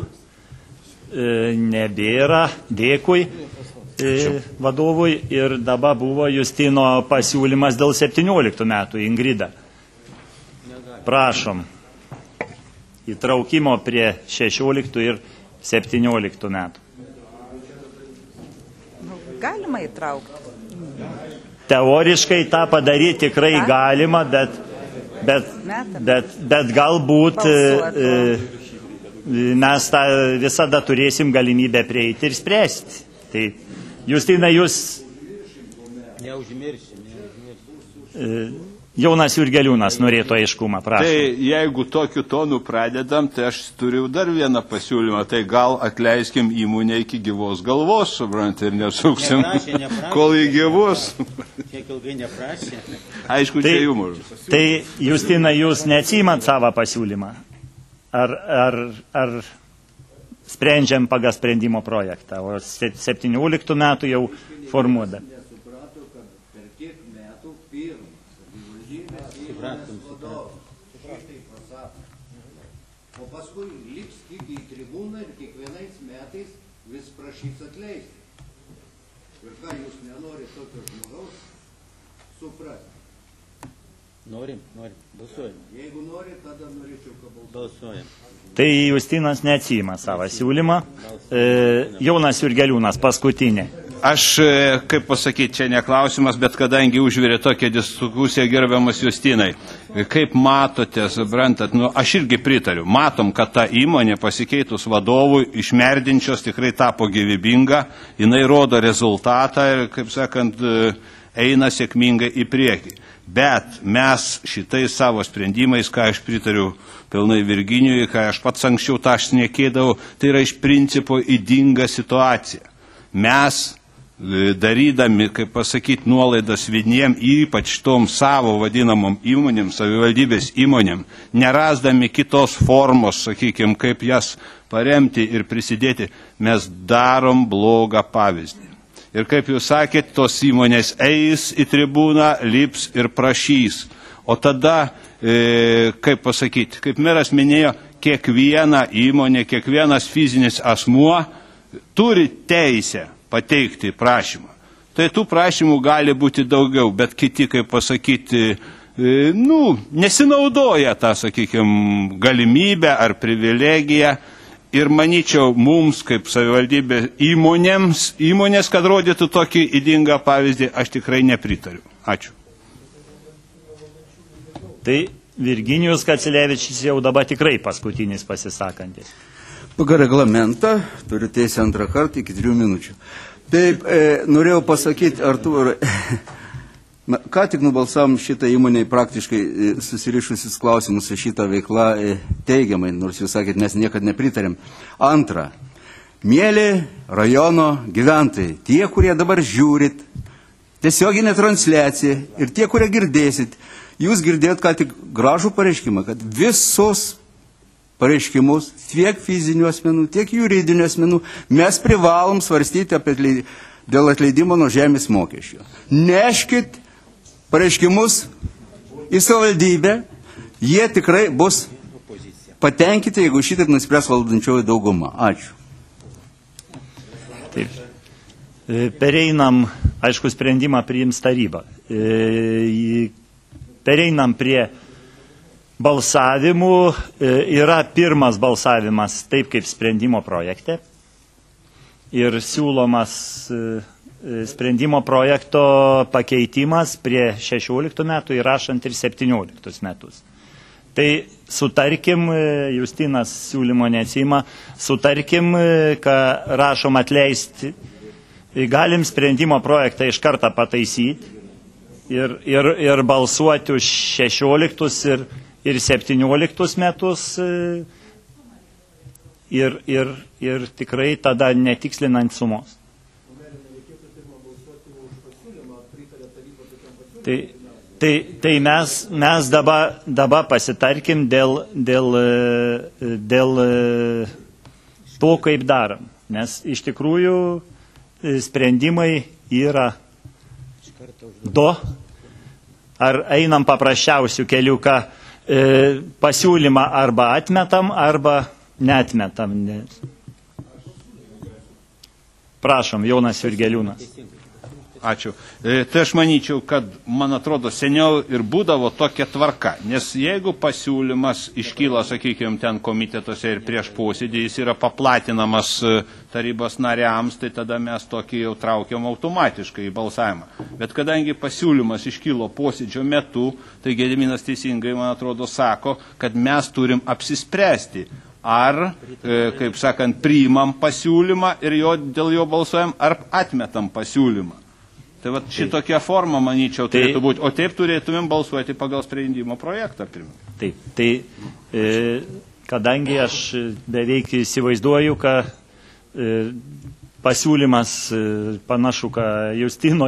nebėra, dėkui vadovui ir dabar buvo Justino pasiūlymas dėl 17 metų, Ingrida. Prašom, įtraukimo prie 16 ir 17 metų. Galima įtraukti. Teoriškai tą padaryti tikrai galima, bet galbūt mes tą visada turėsim galimybę prieiti ir spręsti. Tai Justina, jūs... Jonas Jurgeliūnas norėtų aiškumą, prašau. Tai jeigu tokiu tonu pradedam, tai aš turiu dar vieną pasiūlymą. Tai gal atleiskim įmonę iki gyvos galvos, suprant, ir nesuksim, kol į gyvos. Aišku, čia humoras. Tai, Justina, jūs neatsiimat savo pasiūlymą? ar sprendžiam pagal sprendimo projektą, o 17 metų jau formuodami. O paskui lips tik į tribūną ir kiekvienais metais vis prašys atleisti. Ir ką jūs nenorite tokio žmogaus suprasti? Norim, balsuojam. Jeigu norit, tada norėčiau, kad balsuojam. Tai Justinas neatsijima savo siūlymą. Jonas Jurgeliūnas, paskutinė. Aš, kaip pasakyti, čia neklausimas, bet kadangi užvirė tokią diskusiją, gerbiamas Justinai, kaip matote, suprantat, aš irgi pritariu, matom, kad ta įmonė pasikeitus vadovui iš merdinčios tikrai tapo gyvybinga, jinai rodo rezultatą ir, kaip sakant, eina sėkmingai į priekį. Bet mes šitais savo sprendimais, ką aš pritariu pilnai Virginijui, ką aš pats anksčiau tą šnekėdavau, tai yra iš principo ydinga situacija. Mes, darydami, kaip pasakyti, nuolaidas vieniem, ypač tom savo vadinamom įmonėm, savivaldybės įmonėm, nerasdami kitos formos, sakykime, kaip jas paremti ir prisidėti, mes darom blogą pavyzdį. Ir kaip jūs sakėt, tos įmonės eis į tribūną, lips ir prašys. O tada, kaip pasakyti, kaip meras minėjo, kiekviena įmonė, kiekvienas fizinis asmuo turi teisę pateikti prašymą. Tai tų prašymų gali būti daugiau, bet kiti, kaip pasakyti, nesinaudoja tą, sakykime, galimybę ar privilegiją. Ir manyčiau, mums, kaip savivaldybė įmonės, kad rodytų tokį ydingą pavyzdį, aš tikrai nepritariu. Ačiū. Tai Virginijus Kacilevičius jau dabar tikrai paskutinis pasisakantis. Pagal reglamentą turiu teisę antrą kartą iki 3 minučių. Taip, norėjau pasakyti, Artūrai, ką tik nubalsavom šitą įmonę praktiškai susirišusis klausimus su šitą veiklą teigiamai, nors jūs sakėt, mes niekad nepritarėm. Antra, mėly rajono gyventojai, tie, kurie dabar žiūrit, tiesioginė transliacija ir tie, kurie girdėsit, jūs girdėt ką tik gražų pareiškimą, kad visos pareiškimus, tiek fizinių asmenų, tiek juridinių asmenų, mes privalom svarstyti dėl atleidimo nuo žemės mokesčio. Neškit pareiškimus į savivaldybę, jie tikrai bus patenkinti, jeigu šitaip nuspręs valdančioji dauguma. Ačiū. Taip. Pereinam, aišku, sprendimą priims taryba. Pereinam prie balsavimų. Yra pirmas balsavimas taip kaip sprendimo projekte. Ir siūlomas sprendimo projekto pakeitimas prie 16 metų įrašant ir 17 metus. Tai sutarkim, Justinas siūlymo neatsima, sutarkim, kad rašom atleisti, galim sprendimo projektą iš karto pataisyti ir balsuoti už 16 ir 17 metus ir tikrai tada netikslinant sumos. Tai mes dabar pasitarkim dėl to, kaip darom. Nes iš tikrųjų sprendimai yra du. Ar einam paprasčiausių kelių, kad pasiūlymą arba atmetam, arba neatmetam. Prašom, Jonas Jurgeliūnas. Ačiū. Tai aš manyčiau, kad, man atrodo, seniau ir būdavo tokia tvarka, nes jeigu pasiūlymas iškyla, sakykime, ten komitetuose ir prieš posėdį, jis yra paplatinamas tarybos nariams, tai tada mes tokį jau traukiam automatiškai į balsavimą. Bet kadangi pasiūlymas iškilo posėdžio metu, tai Gediminas teisingai, man atrodo, sako, kad mes turim apsispręsti, ar, kaip sakant, priimam pasiūlymą ir dėl jo balsuojam, ar atmetam pasiūlymą. Tai va šitokia forma, manyčiau, turėtų būti. O taip turėtumėm balsuoti pagal sprendimo projektą pirmiausia. Taip, tai kadangi aš beveik įsivaizduoju, kad pasiūlymas panašu, kad Justino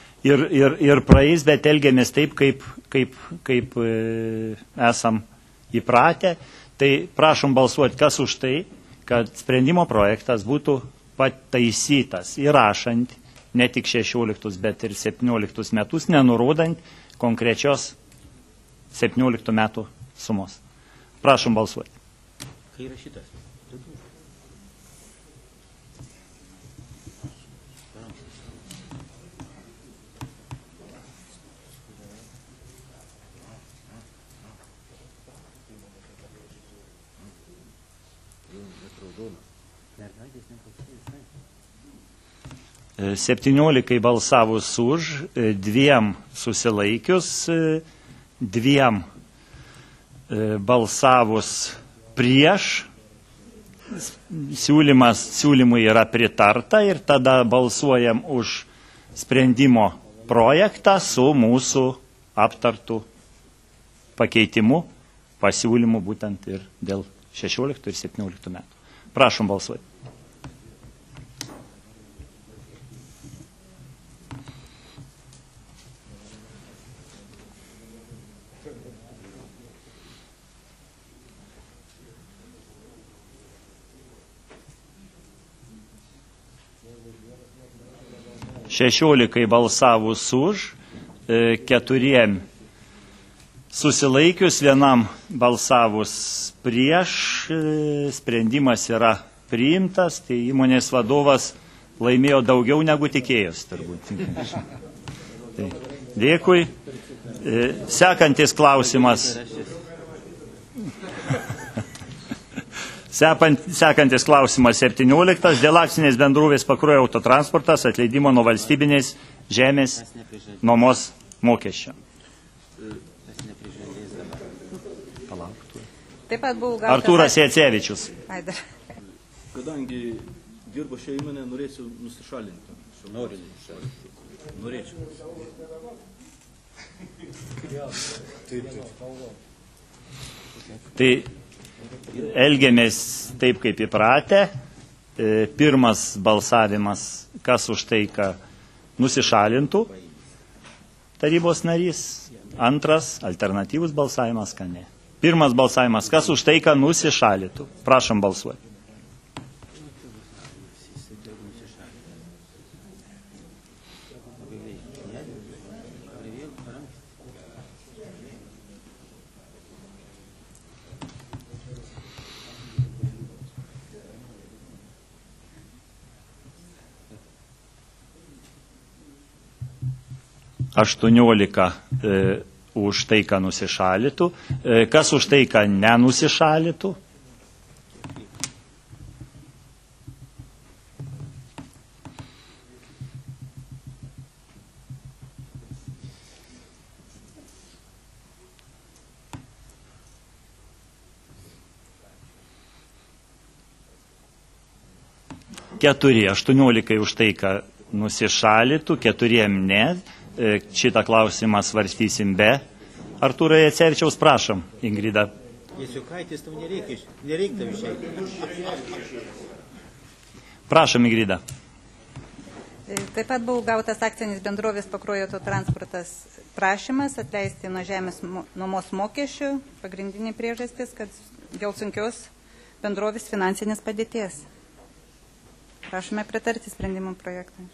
ir praeis, bet elgiamės taip, kaip esam įpratę. Tai prašom balsuoti, kas už tai, kad sprendimo projektas būtų pataisytas, įrašant ne tik 16, bet ir 17 metus, nenurodant konkrečios 17 metų sumos. Prašom balsuoti. Kai rašytas? E, 17 balsavus už, 2 susilaikius, 2 balsavus prieš, siūlymui yra pritarta ir tada balsuojam už sprendimo projektą su mūsų aptartų pakeitimu, pasiūlymu būtent ir dėl 16 ir 17 metų. Prašom balsuoti. Šešiolikai balsavus už, 4 susilaikius, 1 balsavus prieš, sprendimas yra priimtas, tai įmonės vadovas laimėjo daugiau negu tikėjos, turbūt. Tai, dėkui. Sekantis klausimas. Sekantis klausimas 17. Dėl akcinės bendrovės Pakruojo autotransportas atleidimo nuo valstybinės žemės nuomos mokesčio. Taip pat buvo gautas... Artūras Jacevičius. Kadangi dirbo šią įmonę, norėčiau nusišalinti. Norėčiau. Tai elgiamės taip, kaip įpratę. Pirmas balsavimas, kas už tai, kad nusišalintų tarybos narys. Antras, alternatyvus balsavimas, kad ne. Pirmas balsavimas, kas už tai, kad nusišalintų. Prašom balsuoti. Aštuoniolika už tai, kad nusišalytų. Kas už tai, kad nenusišalytų? Keturi, 18 už tai, kad nusišalytų, 4 ne. Šitą klausimą svarstysim be Artūro Jacevičiaus. Prašom, Ingrida. Prašom, Ingrida. Taip pat buvo gautas akcinis bendrovės Pakruojo autotransportas prašymas atleisti nuo žemės nuomos mokesčių. Pagrindinė priežastis, kad dėl sunkios bendrovės finansinės padėties. Prašome pritarti sprendimo projektui.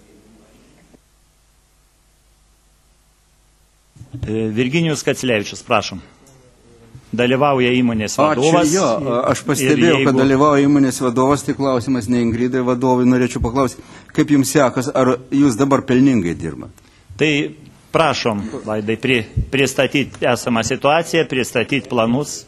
Virginijus Kaclevičius, prašom. Dalyvauja įmonės vadovas. Ačiū, aš pastebėjau, kad dalyvauja įmonės vadovas, tai klausimas ne Ingridai vadovai, norėčiau paklausyti, kaip jums sekas, ar jūs dabar pelningai dirbat? Tai prašom, Vaidai, pristatyti esamą situaciją, pristatyti planus.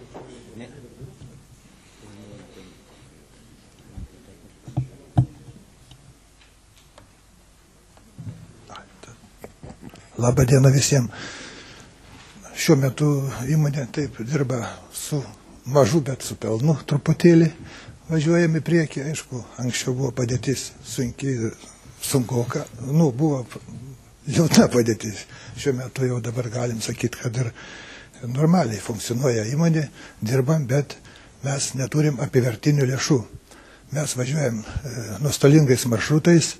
Labą dieną visiems. Šiuo metu įmonė taip dirba su mažu, bet su pelnu truputėlį. Važiuojame į priekį, aišku, anksčiau buvo padėtis sunkoka, buvo liūdna padėtis. Šiuo metu jau dabar galim sakyti, kad ir normaliai funkcionuoja įmonė, dirbam, bet mes neturim apivertinių lėšų. Mes važiuojam nuostolingais maršrutais,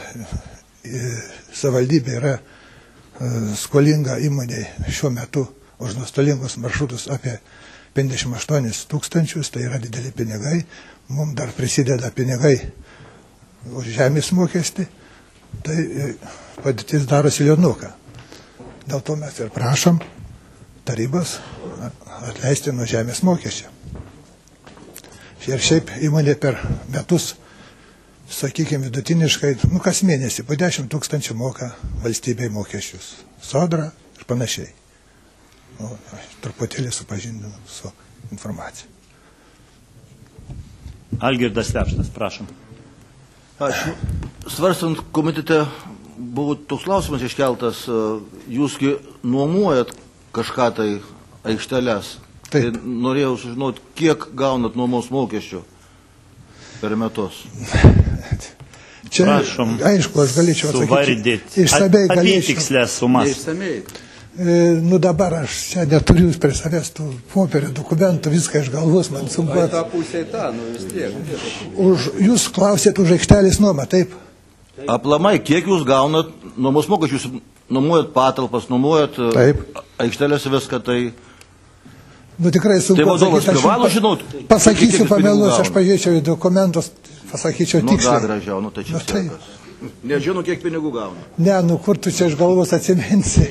savivaldybė yra skolinga įmonei šiuo metu už nuostolingus maršrutus apie 58 tūkstančius, tai yra dideli pinigai. Mums dar prisideda pinigai už žemės mokestį, tai padėtis darosi liūdnoka. Dėl to mes ir prašom tarybos atleisti nuo žemės mokesčio. Ir šiaip įmonė per metus, sakykime, vidutiniškai, kas mėnesį, po 10 tūkstančių moka valstybei mokesčius. Sodra ir panašiai. Truputėlį supažindinu su informacija. Algirdas Lepštas, prašom. Ačiū. Svarstant komitete buvo toks klausimas iškeltas, jūsgi nuomojat kažką tai aikšteles. Tai norėjau sužinoti, kiek gaunat nuomos mokesčių per metus. Čia, prašom, aišku, aš galėčiau atsakyti. Išsamei galėčiau. Apytikslės sumas. Dabar aš čia neturiu prie savęs tų popierių, dokumentų, viską iš galvos, man sunku. Ta pusė vis tiek. Jūs klausėt už aikštelės nuomą, taip? Aplamai, kiek jūs gaunat nuomos mokesčių? Jūs nuomojat patalpas, nuomojat aikštelės viską, tai... Tikrai sunku pasakyti. Pasakysiu, pameluosiu, aš pažiūrėčiau į dokumentus, pasakyčiau tiksliai. Dar gražiau, tai čia sekas. Nežinau, kiek pinigų gauna. Ne, kur tu čia iš galvos atsiminsi.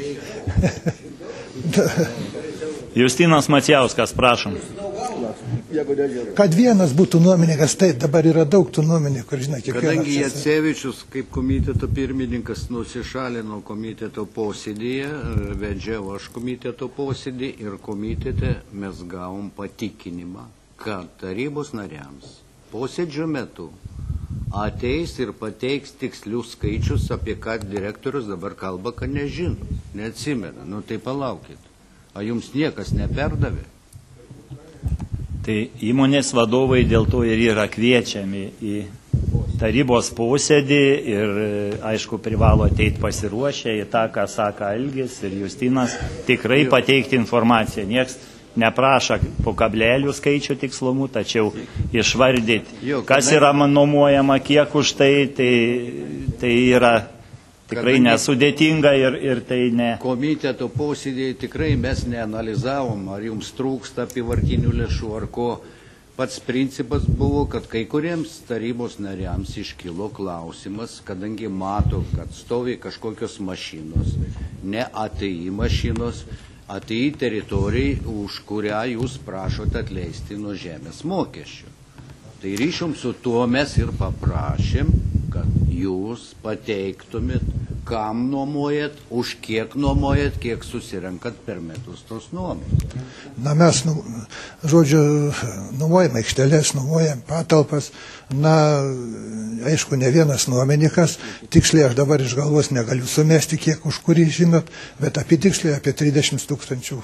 Justinas Macijauskas, prašom. Kad vienas būtų nuomininkas, tai dabar yra daug tų nuomininkų, kur žinai, kiekvienas. Kadangi Jacevičius kaip komiteto pirmininkas nusišalino komiteto posėdėje, vedžiau aš komiteto posėdį ir komitete mes gavom patikinimą, kad tarybos nariams posėdžio metu ateis ir pateiks tikslius skaičius, apie ką direktorius dabar kalba, kad nežino, neatsimena. Tai palaukit. A jums niekas neperdavė? Tai įmonės vadovai dėl to ir yra kviečiami į tarybos posėdį ir, aišku, privalo ateiti pasiruošę į tą, ką sako Algis ir Justinas, tikrai pateikti informaciją. Nieks neprašo po kablelių skaičių tikslumų, tačiau išvardyti, kas yra nuomojama, kiek už tai, tai yra tikrai nesudėtinga ir tai ne. Komiteto posėdėje tikrai mes neanalizavom, ar jums trūksta apyvartinių lėšų, ar ko. Pats principas buvo, kad kai kuriems tarybos nariams iškilo klausimas, kadangi mato, kad stovi kažkokios mašinos, ne ATI mašinos, ATI teritorijai, už kurią jūs prašote atleisti nuo žemės mokesčių. Tai ryšium su tuo mes ir paprašėm, kad jūs pateiktumėt, kam nuomojat, už kiek nuomojat, kiek susirenkat per metus tos nuomos. Mes, žodžiu, nuomojam aikštelės, nuomojam patalpas. Aišku, ne vienas nuomininkas, tiksliai aš dabar iš galvos negaliu sumesti, kiek už kurį žinot, bet apytiksliai apie 30 tūkstančių.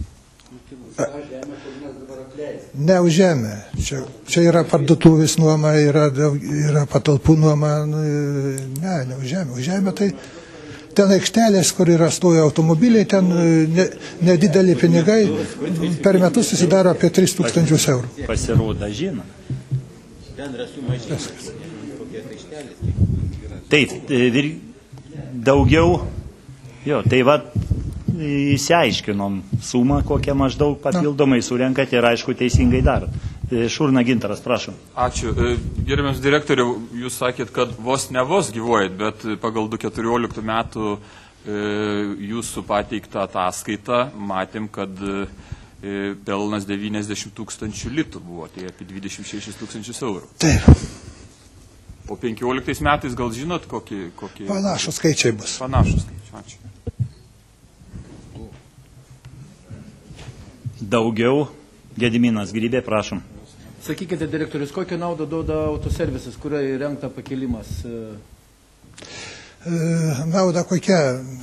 Ne už žemę. Čia yra parduotuvės nuoma, yra patalpų nuoma. Ne už žemę. Už žemę tai ten aikštelės, kur yra stoja automobiliai, ten nedideli pinigai, per metus susidaro apie 3 000 eurų. Pasirodo, žino. Taip, daugiau, tai va, įsiaiškinom sumą, kokią maždaug papildomai surenkat ir aišku teisingai darot. Šurna Gintaras, prašom. Ačiū. Gerbiamas direktoriau, jūs sakėt, kad vos ne vos gyvuojat, bet pagal 2014 metų jūsų pateiktą ataskaitą matėm, kad pelnas 90 000 litų buvo, tai apie 26 000 eurų. Taip. O 15 metais gal žinot, kokie... Panašus skaičiai bus. Panašus skaičiai, ačiū. Daugiau. Gediminas Grybė, prašom. Sakykite, direktorius, kokią naudą duoda autoservisas, kurio įrengta pakelimas? Nauda kokia?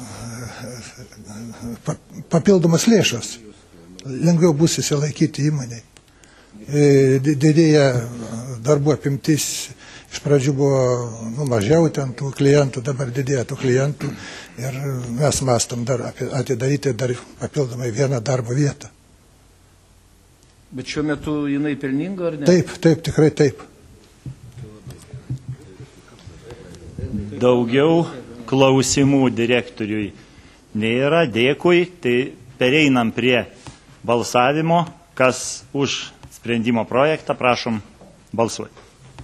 Papildomas lėšos. Lengviau bus įsilaikyti įmoniai. Didėja darbų apimtis. Iš pradžių buvo mažiau ten tų klientų, dabar didėja tų klientų. Ir mes mąstam dar atidaryti dar papildomai vieną darbo vietą. Bet šiuo metu jinai pelninga ar ne? Taip, tikrai taip. Daugiau klausimų direktoriui nėra, dėkui. Tai pereinam prie balsavimo. Kas už sprendimo projektą, prašom balsuoti.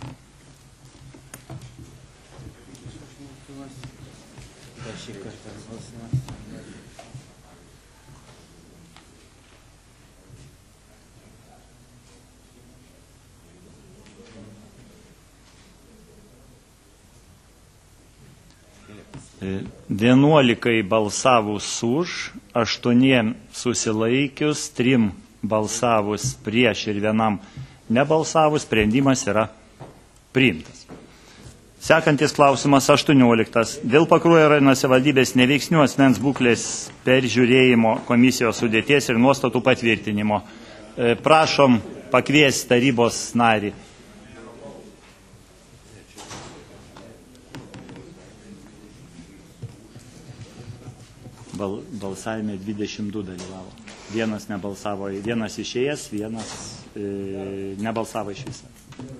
E, 11 balsavus už, 8 susilaikius, 3 balsavus prieš ir 1 nebalsavus, sprendimas yra priimtas. Sekantis klausimas 18. Dėl Pakruojo rajono savivaldybės neveiksnių asmens būklės peržiūrėjimo komisijos sudėties ir nuostatų patvirtinimo. Prašom pakviesti tarybos narį. Balsavime 22 dalyvavo. Vienas nebalsavo, vienas išėjęs, vienas nebalsavo iš viso.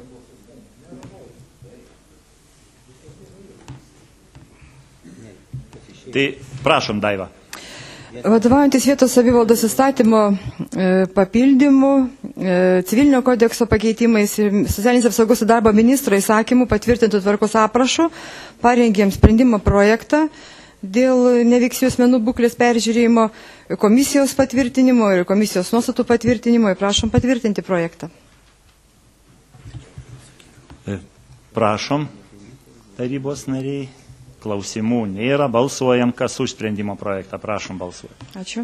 Tai prašom, Daiva. Vadovaujantis vietos savivaldos įstatymo papildymų, civilinio kodekso pakeitimais ir socialinės apsaugos ir darbo ministro įsakymų patvirtintų tvarkos aprašų, parengėm sprendimo projektą dėl neveiksnių asmenų būklės peržiūrėjimo, komisijos patvirtinimo ir komisijos nuostatų patvirtinimo. Ir prašom patvirtinti projektą. Prašom, tarybos nariai. Klausimų nėra. Balsuojam, kas už sprendimo projektą. Prašom balsuoti. Ačiū.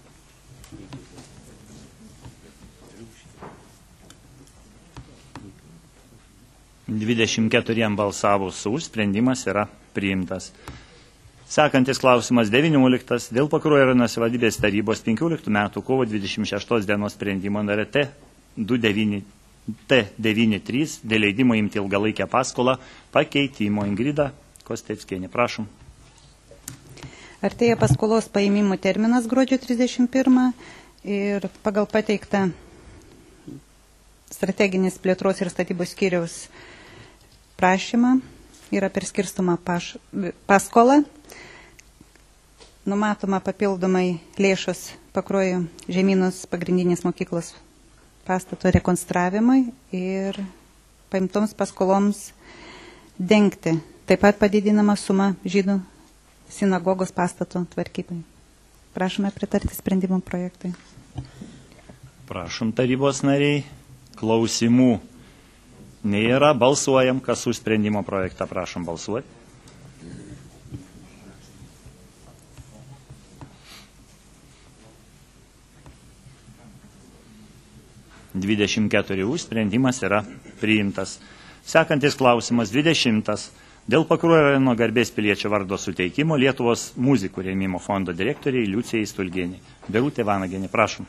(24) balsavus už, sprendimas yra priimtas. Sekantis klausimas 19. Dėl Pakruojo rajono savivaldybės tarybos 15 metų kovo 26 dienos sprendimo NRT 29T93 dėl leidimo imti ilgalaikę paskolą pakeitimo. Ingrida Kosteckienė, prašom. Artėja paskolos paėmimo terminas gruodžio 31 ir pagal pateiktą strateginės plėtros ir statybos skyriaus prašymą yra perskirstoma paskola. Numatoma papildomai lėšos Pakruojo žemynos pagrindinės mokyklos pastato rekonstravimui ir paimtoms paskoloms dengti. Taip pat padidinama suma žydų sinagogos pastato tvarkybai. Prašome pritarti sprendimo projektui. Prašom, tarybos nariai. Klausimų nėra. Balsuojam, kas už sprendimo projektą. Prašom balsuoti. (24) už, sprendimas yra priimtas. Sekantis klausimas 20. Dėl Pakruojo rajono garbės piliečio vardo suteikimo Lietuvos muzikų rėmimo fondo direktoriai Liucijai Stulgienė. Birutė Vanagienė, prašom.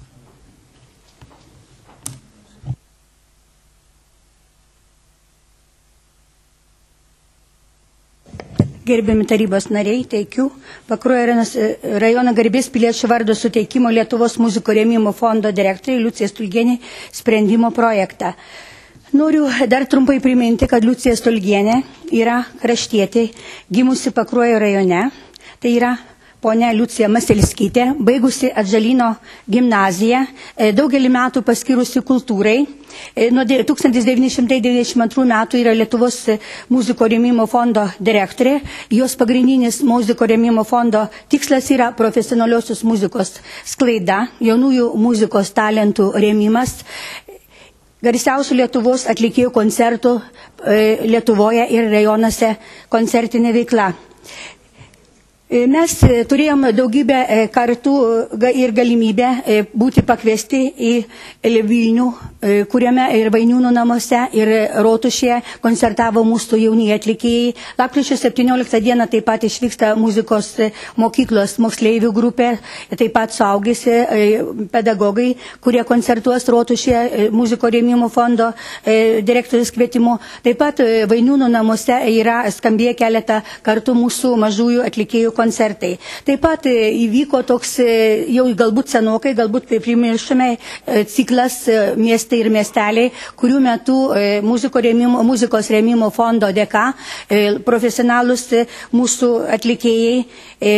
Gerbiami tarybos nariai, teikiu Pakruojo rajono garbės piliečio vardo suteikimo Lietuvos muzikų rėmimo fondo direktoriai Liucijai Stulgienė sprendimo projektą. Noriu dar trumpai priminti, kad Liucija Stulgienė yra kraštietė, gimusi Pakruojo rajone. Tai yra ponia Liucija Maselskytė, baigusi Atžalyno gimnaziją, daugelį metų paskyrusi kultūrai. Nuo 1992 metų yra Lietuvos muziko rėmimo fondo direktorė. Jos pagrindinis muziko rėmimo fondo tikslas yra profesionaliosios muzikos sklaida, jaunųjų muzikos talentų rėmimas, garsiausių Lietuvos atlikėjų koncertų Lietuvoje ir rajonuose koncertinė veikla. Mes turėjome daugybę kartų ir galimybę būti pakviesti į Vilnių, kuriame ir Vainiūnų namuose, ir Rotušėje koncertavo mūsų jauni atlikėjai. Lapkričio 17 dieną taip pat išvyksta muzikos mokyklos moksleivių grupė, taip pat suaugėsi pedagogai, kurie koncertuos Rotušėje muziko rėmimo fondo direktorius kvietimu. Taip pat Vainiūnų namuose yra skambėję keletą kartų mūsų mažųjų atlikėjų koncertai. Taip pat įvyko toks jau galbūt senokai, galbūt primiršome ciklas miestai ir miesteliai, kurių metu muzikos rėmimo fondo dėka profesionalus mūsų atlikėjai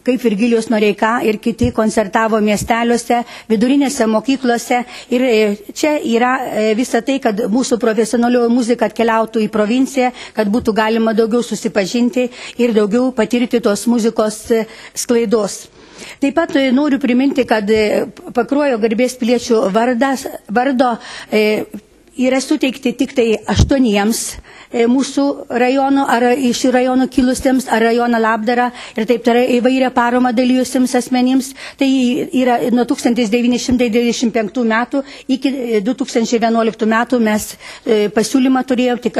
kaip Virgilijus Noreika ir kiti koncertavo miesteliuose, vidurinėse mokyklose. Ir čia yra visa tai, kad mūsų profesionalioji muzika atkeliautų į provinciją, kad būtų galima daugiau susipažinti ir daugiau patirti tos muzikos sklaidos. Taip pat noriu priminti, kad Pakruojo garbės piliečių vardo yra suteikti tik tai 8 mūsų rajono ar iš rajono kilusiems ar rajono labdarą ir taip toliau įvairią paramą dalijusiems asmenims. Tai yra nuo 1995 metų iki 2011 metų mes pasiūlymą turėjome tik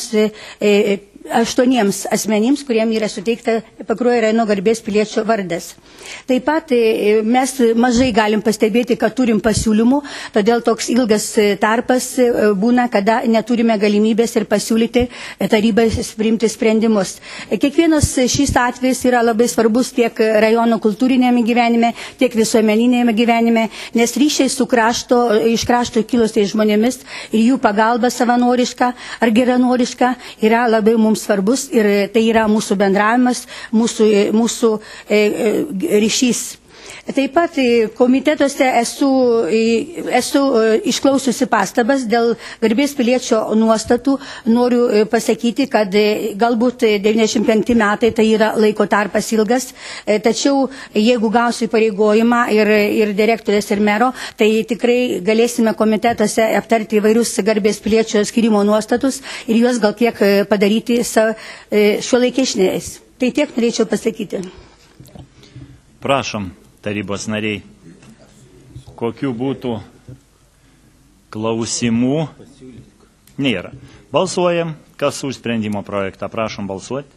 8 asmenims, kuriem yra suteikta Pakruojo rajono garbės piliečio vardas. Taip pat mes mažai galim pastebėti, kad turim pasiūlymų, todėl toks ilgas tarpas būna, kada neturime galimybės ir pasiūlyti tarybai priimti sprendimus. Kiekvienas šis atvejs yra labai svarbus tiek rajono kultūrinėme gyvenime, tiek visuomeninėme gyvenime, nes ryšiai su iš krašto kilusiais žmonėmis ir jų pagalba savanoriška ar geranoriška yra labai mums svarbus ir tai yra mūsų bendravimas, mūsų ryšys. Taip pat komitetuose esu išklausiusi pastabas dėl garbės piliečio nuostatų. Noriu pasakyti, kad galbūt 95 metai tai yra laiko tarpas ilgas, tačiau jeigu gausiu įpareigojimą ir direktorės ir mero, tai tikrai galėsime komitetuose aptarti įvairius garbės piliečio skirimo nuostatus ir juos gal kiek padaryti šiuolaikesniais. Tai tiek norėčiau pasakyti. Prašom. Tarybos nariai, kokių būtų klausimų? Nėra. Balsuojam, kas už sprendimo projektą. Prašom balsuoti.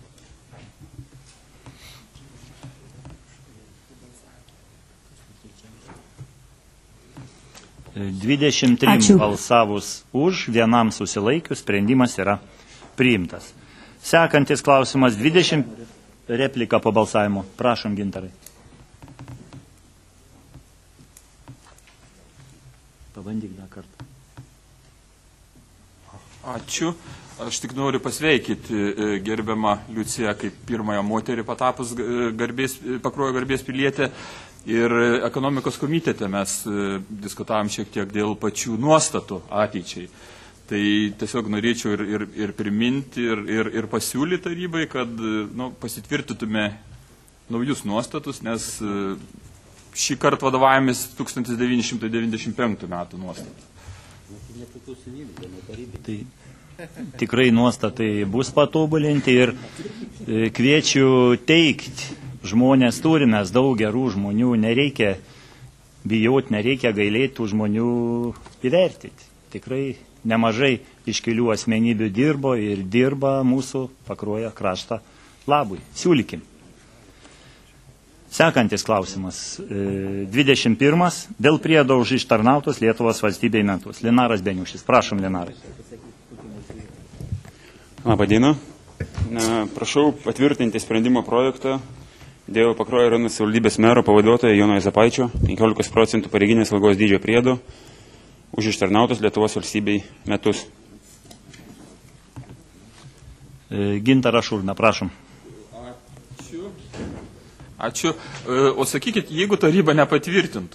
– 23 balsavus už, vienam susilaikius, sprendimas yra priimtas. Sekantis klausimas, 20 replika po balsavimo. Prašom, Gintarai. Pabandyk dar kartą. Ačiū. Aš tik noriu pasveikyti gerbiamą Liuciją kaip pirmąją moterį patapus Pakruojo garbės pilietę. Ir ekonomikos komitete mes diskutavom šiek tiek dėl pačių nuostatų ateičiai. Tai tiesiog norėčiau ir priminti ir pasiūlyti tarybai, kad pasitvirtytume naujus nuostatus, nes šį kartą vadovavomės 1995 metų nuostatą. Tai tikrai nuostatai bus patobulinti ir kviečiu teikti, žmonės turime daug gerų žmonių, nereikia bijoti, nereikia gailėti tų žmonių įvertinti. Tikrai nemažai iškilių asmenybių dirbo ir dirba mūsų Pakruojo krašto labui. Siūlykim. Sekantis klausimas, 21. Dėl priedo už ištarnautus Lietuvos valstybei metus. Linaras Beniušis. Prašom, Linarai. Labadiena. Prašau patvirtinti sprendimo projektą dėl Pakruojo rajono savivaldybės mero pavaduotojo Jono Zapaičio 15% pareiginės algos dydžio priedo už ištarnautus Lietuvos valstybei metus. Gintaras Šurna, prašom. Ačiū. O sakykit, jeigu taryba nepatvirtintų?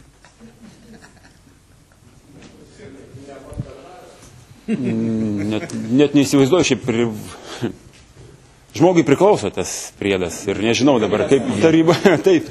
Net neįsivaizduoju, šiaip žmogui priklauso tas priedas ir nežinau dabar, kaip taryba, taip.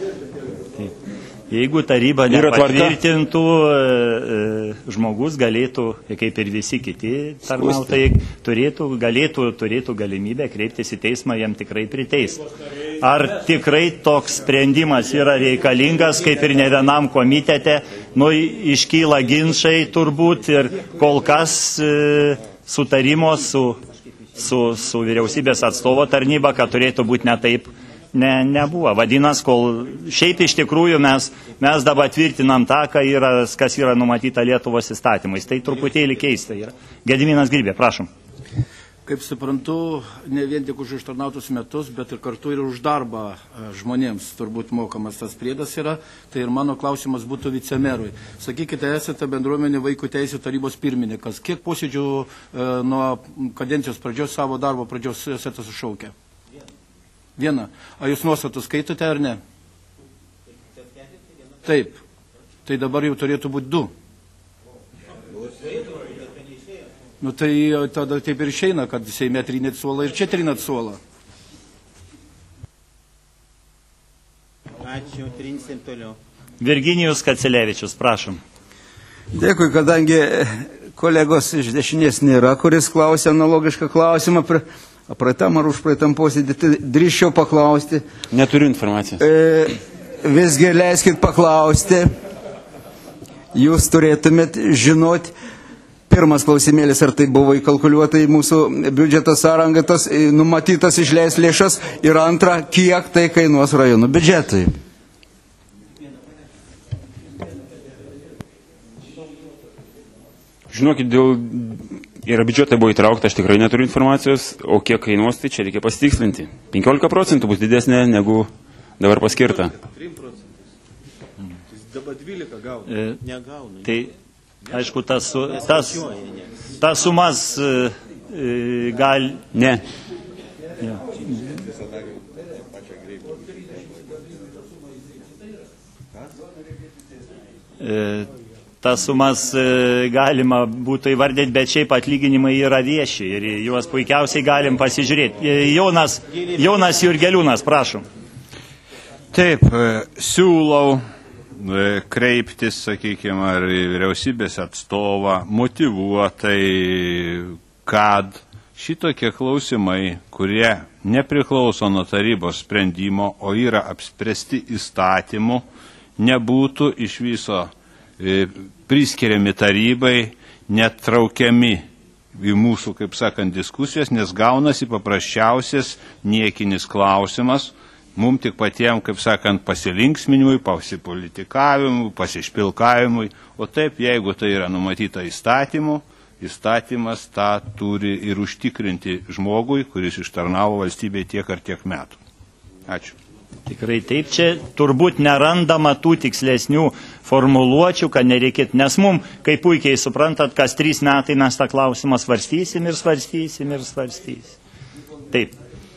Jeigu taryba nepatvirtintų, žmogus galėtų, kaip ir visi kiti tarnautojai, turėtų galimybę kreiptis į teismą, jam tikrai priteis. Ar tikrai toks sprendimas yra reikalingas, kaip ir ne vienam komitete, iškyla ginčai turbūt ir kol kas sutarimo su vyriausybės atstovo tarnyba, kad turėtų būti ne taip, nebuvo. Vadinasi, kol šiaip iš tikrųjų mes dabar tvirtinam tą, kas yra numatyta Lietuvos įstatymais. Tai truputėlį keista yra. Gediminas Grybė, prašom. Kaip suprantu, ne vien tik už ištarnautus metus, bet ir kartu ir už darbą žmonėms turbūt mokamas tas priedas yra. Tai ir mano klausimas būtų vicemerui. Sakykite, esate bendruomenė vaikų teisų tarybos pirmininkas. Kiek posėdžių nuo kadencijos pradžios, savo darbo pradžios esate sušaukę? Vieną. Ar jūs nuostatų skaitote ar ne? Taip. Tai dabar jau turėtų būti 2. Nu tai tada taip ir išeina, kad Seime trinėt suolą ir čia trinat suolą. Ačiū, trinsim toliau. Virginijus Kacelevičius, prašom. Dėkui, kadangi kolegos iš dešinės nėra, kuris klausė analogišką klausimą, praeitam ar užpraeitam posėdį, tai drįsčiau paklausti. Neturiu informacijos. Visgi leiskit paklausti. Jūs turėtumėt žinoti, pirmas klausimėlis, ar tai buvo įkalkuliuota į mūsų biudžeto sąrangą, tas numatytas išleis lėšas, ir antra, kiek tai kainuos rajonų biudžetui. Žinokit, yra biudžetai buvo įtraukta, aš tikrai neturiu informacijos, o kiek kainuos, tai čia reikia pasitikslinti. 15% bus didesnė negu dabar paskirta. 3%. Dabar 12 gauna. Negauna. Tai, aišku, tas sumas gali... Ne. Ja. Tas sumas galima būtų įvardyti, bet šiaip atlyginimai yra vieši ir juos puikiausiai galim pasižiūrėti. Jonas Jurgeliūnas, prašom. Taip, siūlau kreiptis, sakykime, ar vyriausybės atstovą motyvuotai, kad šitokie klausimai, kurie nepriklauso nuo tarybos sprendimo, o yra apspręsti įstatymu, nebūtų iš viso priskiriami tarybai, netraukiami į mūsų, kaip sakant, diskusijas, nes gaunasi paprasčiausias niekinis klausimas, mums tik patiems, kaip sakant, pasilinksminimui, pasipolitikavimui, pasišpilkavimui, o taip, jeigu tai yra numatyta įstatymu, įstatymas tą turi ir užtikrinti žmogui, kuris ištarnavo valstybėje tiek ar tiek metų. Ačiū. Tikrai taip, čia turbūt nerandama tų tikslesnių formuluočių, kad nereikėtų, nes mums, kaip puikiai suprantat, kas 3 metai mes tą klausimą svarstysim. Taip.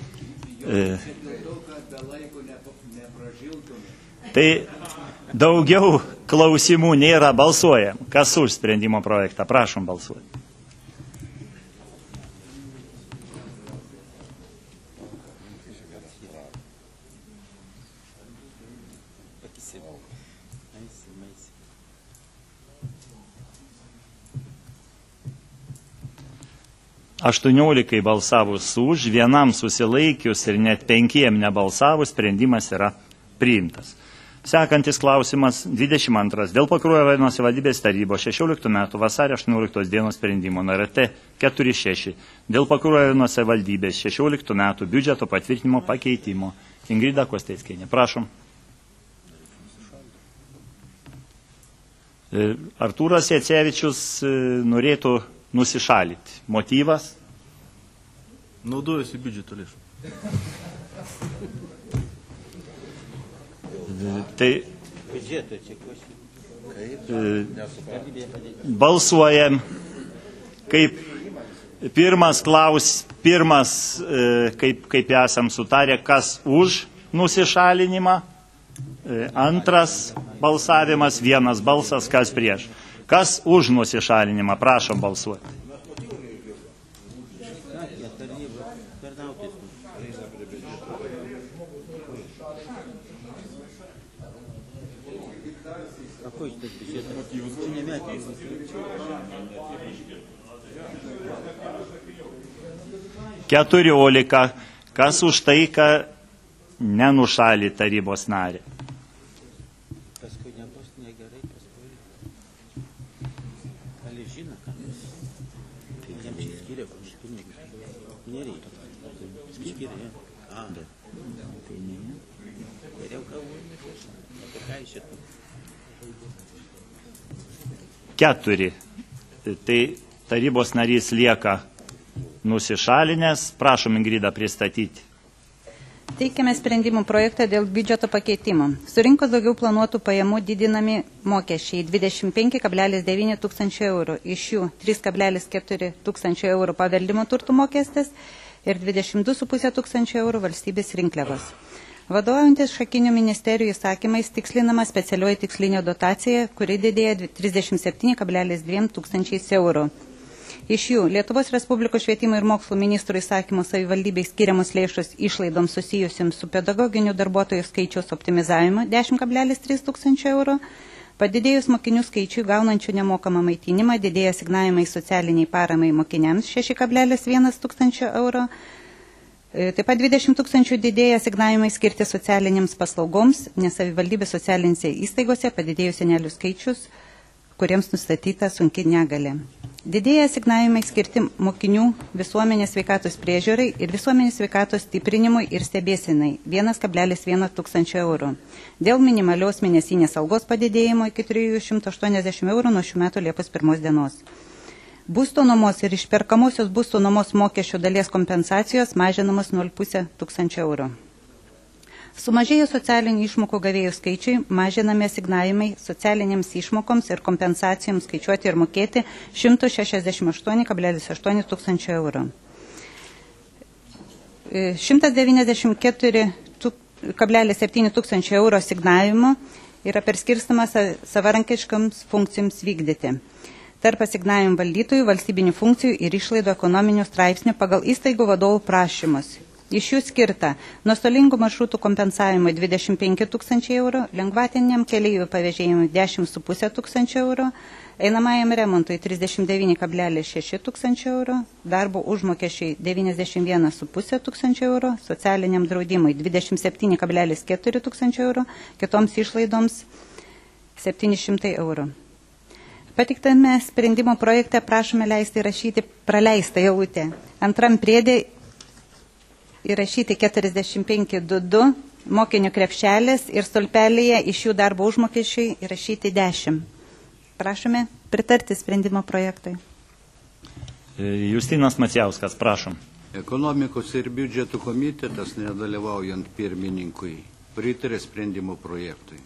Tai daugiau klausimų nėra, balsuojam. Kas už sprendimo projektą? Prašom balsuoti. Aštuoniolikai balsavus už, vienam susilaikius ir net 5 nebalsavus, sprendimas yra priimtas. Sekantis klausimas 22. Dėl Pakruojo rajono savivaldybės tarybos 16 metų vasario 18 dienos sprendimo NRT 46. Dėl Pakruojo rajono savivaldybės 16 metų biudžeto patvirtinimo pakeitimo. Ingrida Kosteckienė, prašom. Artūras Jacevičius norėtų nusišalyti. Motyvas? Naudojasi biudžeto lėšų. Tai balsuojam kaip kaip esam sutarę, kas už nusišalinimą, antras balsavimas, vienas balsas, kas prieš. Kas už nusišalinimą, prašom balsuoti. Keturiolika. Kas už tai, kad nenušali tarybos narį? Keturi. Tai tarybos narys lieka nusišalinęs. Prašom, Ingrida, pristatyti. Teikiame sprendimų projektą dėl biudžeto pakeitimo. Surinkus daugiau planuotų pajamų didinami mokesčiai 25,9 tūkstančių eurų. Iš jų 3,4 tūkstančių eurų paveldimo turtų mokestis, ir 22,5 tūkstančio eurų valstybės rinkliavos. Vadovaujantis šakinių ministerijų įsakymais tikslinama specialioji tikslinė dotacija, kuri didėja 37,2 tūkstančiais eurų. Iš jų Lietuvos Respublikos švietimo ir mokslo ministro įsakymo savivaldybei skiriamos lėšos išlaidoms susijusiams su pedagoginių darbuotojų skaičiaus optimizavimu 10,3 tūkstančio eurų. Padidėjus mokinių skaičiui gaunančių nemokamą maitinimą didėja asignavimai socialiniai paramai mokiniams 6,1 tūkstančio eurų. Taip pat 20 tūkstančių didėja asignavimai skirti socialinėms paslaugoms, nes savivaldybės socialinėse įstaigose padidėjus senelių skaičius, kuriems nustatyta sunki negalė. Didėja asignavimai skirti mokinių visuomenės sveikatos priežiūrai ir visuomenės sveikatos stiprinimui ir stebėsinai 1,1 tūkstančio eurų. Dėl minimalios mėnesinės algos padidėjimo iki 380 eurų nuo šių metų Liepos 1 dienos. Būsto nuomos ir išperkamosios būsto nuomos mokesčio dalies kompensacijos mažinamos 0,5 tūkstančio eurų. Sumažėjus socialinių išmokų gavėjų skaičiui, mažinami asignavimai socialinėms išmokoms ir kompensacijoms skaičiuoti ir mokėti 168,8 tūkstančio eurų. 194,7 tūkstančio eurų asignavimo yra perskirstamas savarankiškams funkcijoms vykdyti. Tarp asignavimų valdytojų, valstybinių funkcijų ir išlaidų ekonominių straipsnių pagal įstaigų vadovų prašymus. Iš jų skirta nuostolingų maršrutų kompensavimui 25 tūkstančiai eurų, lengvatiniam keleivių pavėžėjimui 10,5 tūkstančių eurų, einamajam remontui 39,6 tūkstančių eurų, darbo užmokesčiai 91,5 tūkstančių eurų, socialiniam draudimui 27,4 tūkstančių eurų, kitoms išlaidoms 700 eurų. Patiktame sprendimo projekte prašome leisti įrašyti praleistą eilutę. Antram priedė įrašyti 45,22 mokinio krepšelis ir stulpelėje iš jų darbo užmokesčiai įrašyti 10. Prašome pritarti sprendimo projektui. Justinas Macijauskas, prašom. Ekonomikos ir biudžeto komitetas, nedalyvaujant pirmininkui, pritarė sprendimo projektui.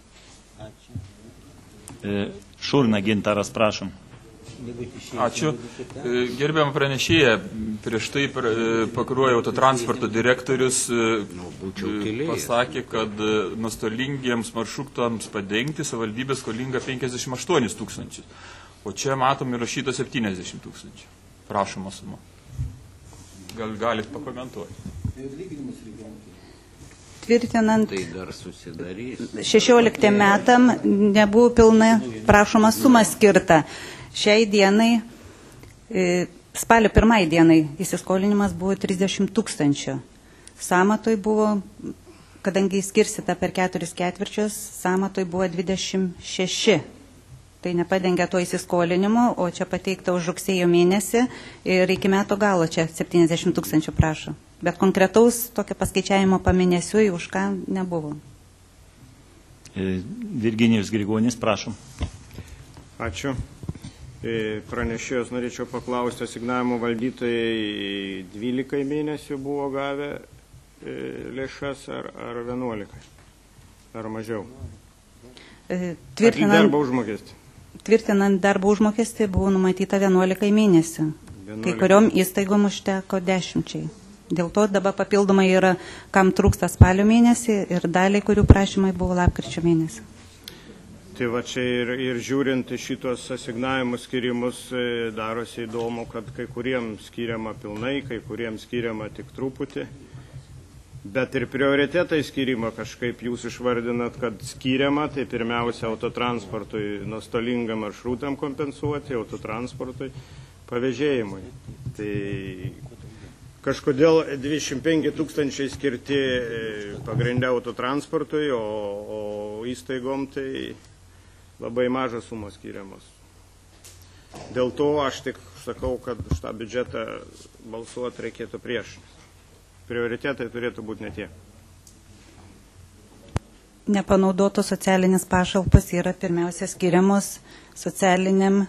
Šurna Gintaras, prašom. Ačiū. Gerbiam pranešėją, prieš tai Pakruojo autotransporto direktorius pasakė, kad nuostolingiems maršrutams padengti savivaldybė skolinga 58 tūkstančius, o čia matom įrašyta 70 tūkstančių. Prašoma suma. Gal galit pakomentuoti? Tvirtinant 16 metam nebuvo pilna prašoma suma skirta. Šiai dienai, spalio 1 dienai įsiskolinimas buvo 30 tūkstančių. Samatoj buvo, kadangi skirstyta per 4 ketvirčius, samatoj buvo 26. Tai nepadengia to įsiskolinimo, o čia pateikta už rugsėjo mėnesį ir iki metų galo čia 70 tūkstančių prašo. Bet konkretaus tokio paskaičiavimo pamėnesiu už ką nebuvo. Virginijus Grigonis, prašom. Ačiū. Pranešėjos norėčiau paklausti, asignavimo valdytojai 12 mėnesių buvo gavę lėšas ar 11? Ar mažiau? Darbo užmokestį. Tvirtinant darbo užmokestį buvo numatyta 11 mėnesių. Kai kuriom įstaigom užteko 10. Dėl to dabar papildomai yra, kam trūksta spalio mėnesį ir daliai, kurių prašymai buvo lapkričio mėnesį. Tai va čia ir žiūrint šitos asignavimų skirimus darosi įdomu, kad kai kuriems skiriama pilnai, kai kuriems skiriama tik truputį. Bet ir prioritetai skirimo kažkaip jūs išvardinat, kad skiriama, tai pirmiausia autotransportui nuostolingam maršrutam kompensuoti, autotransportui pavėžėjimui. Tai kažkodėl 25 tūkstančiai skirti pagrindę autotransportui, o įstaigom tai labai mažas sumos skiriamos. Dėl to aš tik sakau, kad šitą biudžetą balsuoti reikėtų prieš. Prioritetai turėtų būti ne tie. Nepanaudotos socialinės pašalpos yra pirmiausia skiriamos socialiniam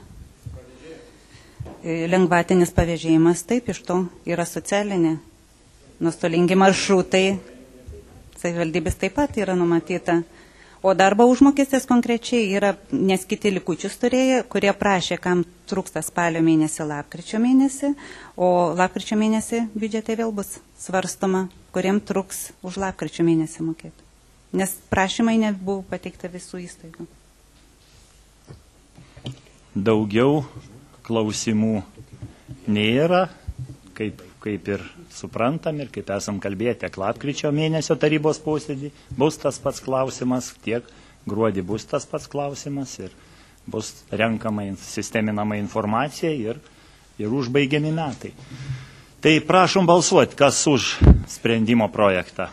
lengvatinis pavėžėjimas. Taip, iš to yra socialinė. Nuostolingi maršrutai, savivaldybės taip pat yra numatyta. O darbo užmokestis konkrečiai yra, nes kiti likučius turėjo, kurie prašė, kam trūksta spalio mėnesį, lapkričio mėnesį, o lapkričio mėnesį biudžete vėl bus svarstoma, kuriem truks už lapkričio mėnesį mokėti. Nes prašymai nebuvo pateikta visų įstaigų. Daugiau klausimų nėra, kaip ir suprantam ir kaip esam kalbėję, tiek lapkričio mėnesio tarybos posėdį bus tas pats klausimas, tiek gruodį bus tas pats klausimas ir bus renkama sisteminama informacija ir užbaigiami metai. Tai prašom balsuoti, kas už sprendimo projektą.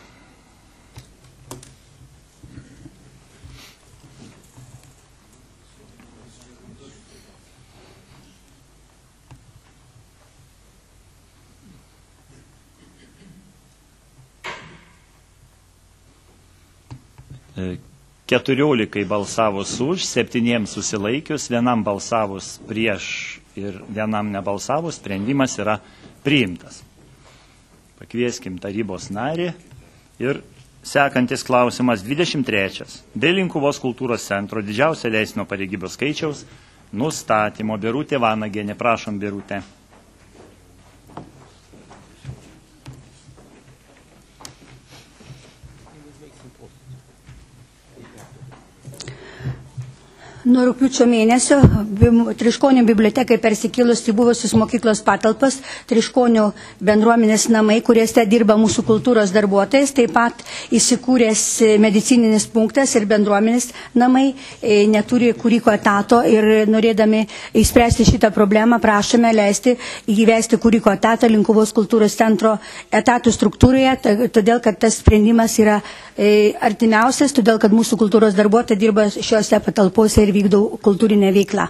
E, 14 balsavus už, 7 susilaikius, 1 balsavus prieš ir 1 nebalsavus, sprendimas yra priimtas. Pakvieskim tarybos narį ir sekantis klausimas 23. Dėl Linkuvos kultūros centro didžiausio leistino pareigybių skaičiaus nustatymo. Birutė Vanagienė, prašom Birutė. Nuo rugpjūčio mėnesio Triškonio bibliotekai persikėlus į buvusius mokyklos patalpas, Triškonio bendruomenės namai, kuriuose dirba mūsų kultūros darbuotojas, taip pat įsikūręs medicininis punktas ir bendruomenės namai neturi kuriko etato ir norėdami įspręsti šitą problemą prašome leisti įvesti kuriko etatą Linkuvos kultūros centro etatų struktūroje, todėl kad tas sprendimas yra artimiausias, todėl kad mūsų kultūros darbuotojai dirba šiuose patalpose ir vykdau kultūrinę veiklą.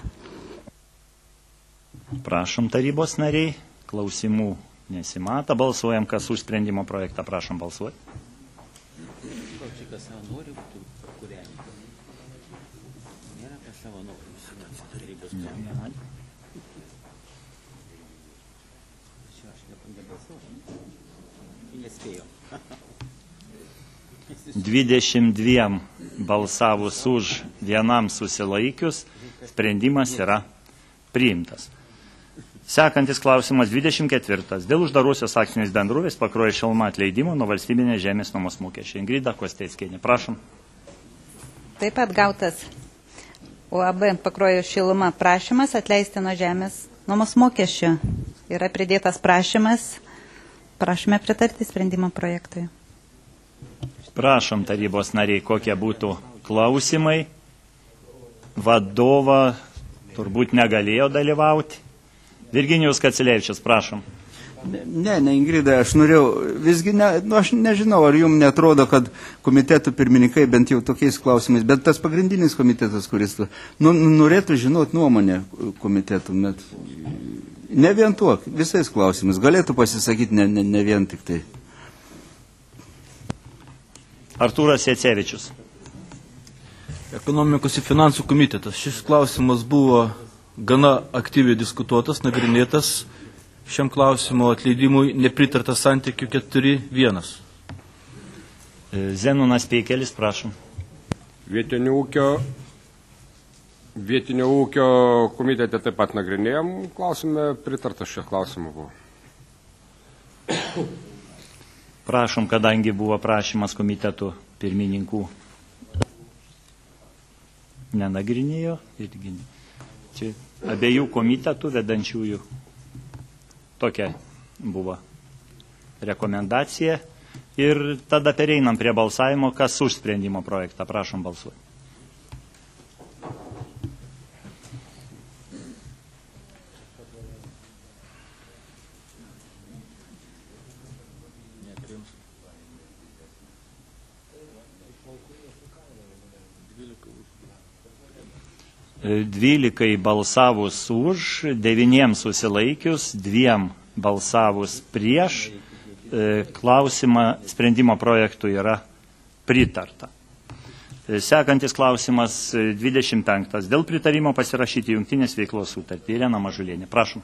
Prašom tarybos nariai, klausimų nesimata, balsuojam, kas už sprendimo projektą, prašom balsuoti. Dvidešimt dviem balsavus už, 1 susilaikius, sprendimas yra priimtas. Sekantis klausimas 24. Dėl uždarosios akcinės bendrovės Pakruojo Šiluma atleidimo nuo valstybinės žemės nuomos mokesčio. Ingrida Kosteckienė, prašom. Taip pat gautas UAB Pakruojo Šiluma prašymas atleisti nuo žemės nuomos mokesčio. Yra pridėtas prašymas. Prašome pritarti sprendimo projektui. Prašom tarybos nariai, kokie būtų klausimai. Vadova turbūt negalėjo dalyvauti. Virginijus Kacilėvičius, prašom. Ne, Ingrida, aš norėjau, visgi, aš nežinau, ar jums netrodo, kad komitetų pirmininkai bent jau tokiais klausimais, bet tas pagrindinis komitetas, kuris norėtų žinoti nuomonę komitetų, net ne vien tuo, visais klausimais, galėtų pasisakyti ne vien tik tai. Artūras Jacevičius. Ekonomikos ir finansų komitetas. Šis klausimas buvo gana aktyviai diskutuotas, nagrinėtas. Šiam klausimo atleidimui nepritarta santykių 4:1. Zenonas Peikelis, prašom. Vietinio ūkio komitete taip pat nagrinėjom. Klausime, pritarta šio klausimu buvo. Prašom, kadangi buvo prašymas komitetų pirmininkų nenagrinėjo. Čia abiejų komitetų vedančiųjų tokia buvo rekomendacija. Ir tada pereinam prie balsavimo, kas už sprendimo projektą. Prašom balsuoti. Dvylikai balsavus už, 9 susilaikius, 2 balsavus prieš, klausimą sprendimo projektų yra pritarta. Sekantis klausimas 25. Dėl pritarimo pasirašyti jungtinės veiklos sutartį. Irena Mažulienė, prašom.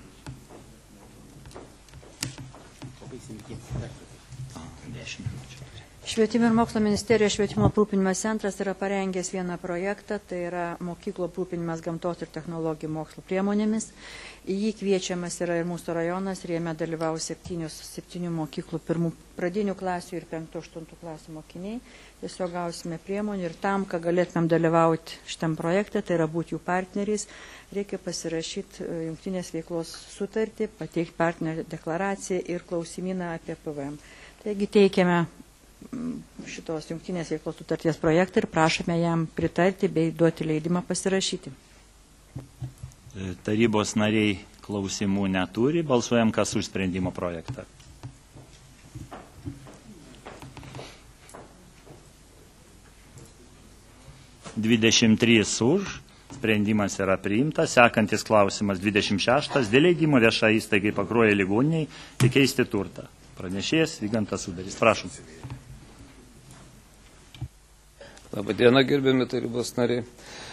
Švietimo ir mokslo ministerijos švietimo aprūpinimo centras yra parengęs vieną projektą, tai yra mokyklų aprūpinimas gamtos ir technologijų mokslo priemonėmis. Į jį kviečiamas yra ir mūsų rajonas, ir jame dalyvauja 7 mokyklų pradinių klasių ir 5-8 klasių mokiniai. Tiesiog gausime priemonių ir tam, kad galėtumėm dalyvauti šitam projekte, tai yra būti jų partneriais, reikia pasirašyti jungtinės veiklos sutartį, pateikti partnerio deklaraciją ir klausimyną apie PVM. Taigi teikiame šitos jungtinės veiklos sutarties projektą ir prašome jam pritarti bei duoti leidimą pasirašyti. Tarybos nariai klausimų neturi, balsuojam kas už sprendimo projektą. už, sprendimas yra priimtas, sekantis klausimas 26, dėl leidimo viešai įstaigai Pakruojo ligoniniai įkeisti turtą. Pranešėjas Vygantas Sudarys. Prašom. Labadiena, gerbiami tarybos nariai.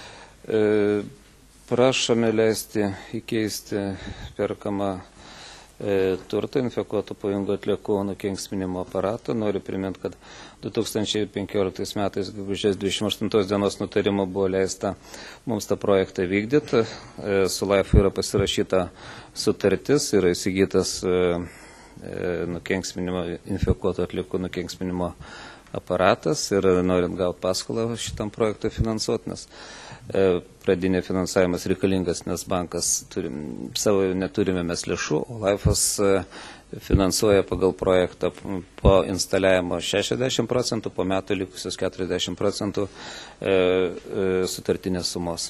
Prašome leisti įkeisti perkamą turtą infekuotų pavojingų atliekų nukenksminimo aparatą. Noriu priminti, kad 2015 metais, gegužės 28 dienos nutarimu buvo leista mums tą projektą vykdyti. Su LIFE yra pasirašyta sutartis, yra įsigytas infekuotų atliekų nukenksminimo aparatas ir norint gauti paskolą šitam projektui finansuoti, nes pradinė finansavimas reikalingas, nes bankas savo neturime mes lėšų, o LIFE'as finansuoja pagal projektą po instaliavimo 60%, po metų likusios 40% sutartinės sumos.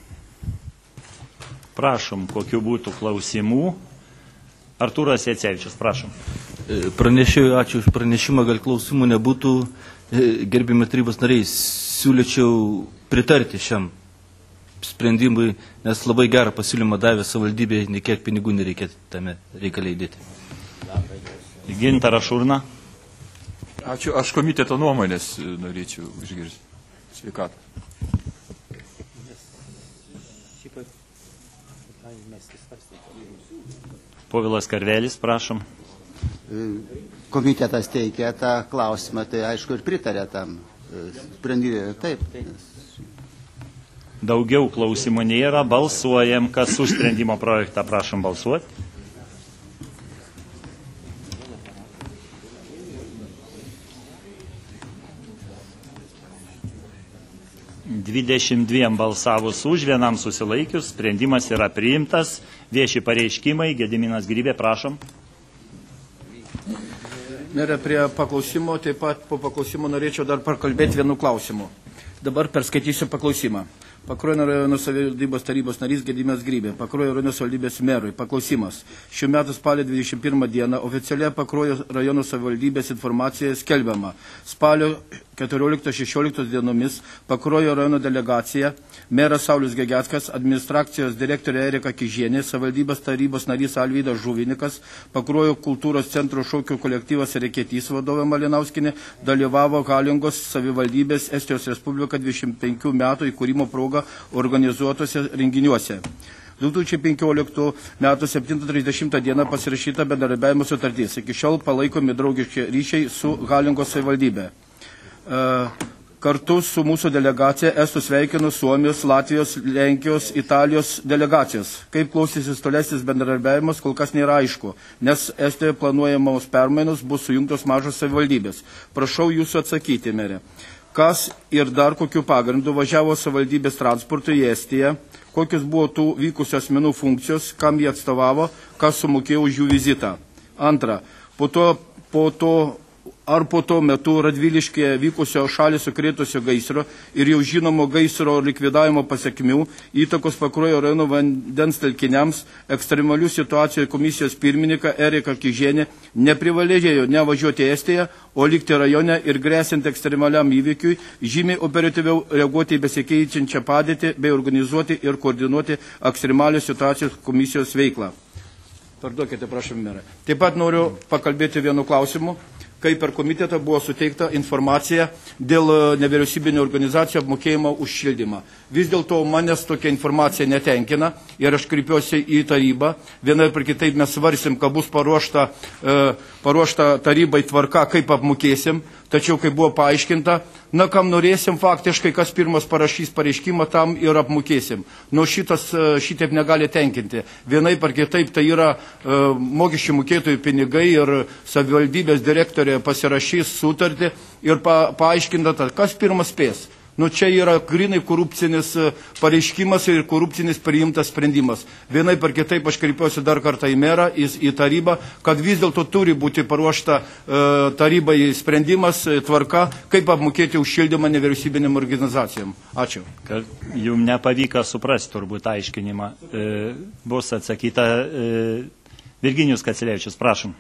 Prašom, kokių būtų klausimų. Artūras Jacevičius, prašom. Pranešėjau, ačiū už pranešimą, gal klausimų nebūtų. Gerbimi tarybos nariai, siūlyčiau pritarti šiam sprendimui, nes labai gerą pasiūlymą davė savivaldybė, nei kiek pinigų nereikia tame reikaliai įdėti. Gintaras Šurna. Ačiū, aš komiteto nuomonės norėčiau išgirsti. Sveikatą. Povilas Karvelis, prašom. Komitetas teikia tą klausimą, tai aišku ir pritarė tam sprendimui. Taip. Daugiau klausimų nėra, balsuojam, kas už sprendimo projektą, prašom balsuoti. (22) balsavus už, vienam susilaikius, sprendimas yra priimtas. Vieši pareiškimai, Gediminas Grybė, prašom. Mere, prie paklausimo, taip pat po paklausimo norėčiau dar pakalbėti vienu klausimu. Dabar perskaitysiu paklausimą. Pakruojo rajono savivaldybės tarybos narys Gediminas Grybė, Pakruojo rajono savivaldybės merui. Paklausimas. Šių metų spalio 21 dieną oficialiai Pakruojo rajono savivaldybės informacijoje skelbiama. Spalio 14-16 dienomis Pakruojo rajono delegacija, meras Saulius Gegeckas, administracijos direktorė Erika Kižienė, savivaldybės tarybos narys Alvydas Žuvinikas, Pakruojo kultūros centro šokių kolektyvas Reketys vadovė Malinauskinė dalyvavo Halingos savivaldybės Estijos Respublika 25 metų įkūrimo proga organizuotose renginiuose. 2015 metų 7.30 dieną pasirašyta bendradarbiavimo sutartis. Iki šiol palaikomi draugiški ryšiai su Halingos savivaldybė. Kartu su mūsų delegacija esu sveikinu Suomijos, Latvijos, Lenkijos, Italijos delegacijos. Kaip klausysis tolesnis bendradarbiavimas, kol kas nėra aišku, nes Estijoje planuojamos permainos bus sujungtos mažos savivaldybės. Prašau jūsų atsakyti, mere. Kas ir dar kokiu pagrindu važiavo savivaldybės transportu į Estiją, kokios buvo tų vykusių asmenų funkcijos, kam jie atstovavo, kas sumokėjo už jų vizitą. Antra, ar po to metu Radviliškėje vykusio šalį sukrėtusio gaisro ir jau žinomo gaisro likvidavimo pasiekmių įtakos Pakruojo rajono vandens telkiniams ekstremalių situacijų komisijos pirmininką Eriką Kižienę neprivalėjo nevažiuoti į Estiją, o likti rajone ir grėsint ekstremaliam įvykiui žymiai operatyviau reaguoti į besikeičiančią padėtį bei organizuoti ir koordinuoti ekstremalios situacijos komisijos veiklą. Perduokite, prašom, merą. Taip pat noriu pakalbėti vienu klausimu. Kai per komitetą buvo suteikta informacija dėl nevyriausybinio organizacijų apmokėjimo už šildymą. Vis dėlto manęs tokia informacija netenkina ir aš kreipiuosi į tarybą. Vienai per kitaip mes svarsim, kad bus paruošta tarybai tvarka, kaip apmokėsim. tačiau, kaip buvo paaiškinta, na, kam norėsim faktiškai, kas pirmas parašys pareiškimą, tam ir apmokėsim. Nu, šitaip negali tenkinti. Vienaip ar kitaip tai yra mokesčių mokėtojų pinigai ir savivaldybės direktorė pasirašys sutartį ir paaiškinta, kas pirmas spės. Nu, čia yra grinai korupcinis pareiškimas ir korupcinis priimtas sprendimas. Vienai par kitaip aš kreipiuosi dar kartą į merą, į tarybą, kad vis dėlto turi būti paruošta tarybai sprendimas, tvarka, kaip apmokėti už šildymą nevyriausybinėm organizacijom. Ačiū. Kad jums nepavyko suprasti turbūt aiškinimą. Bus atsakyta Virginijus Kacelevičius, prašom.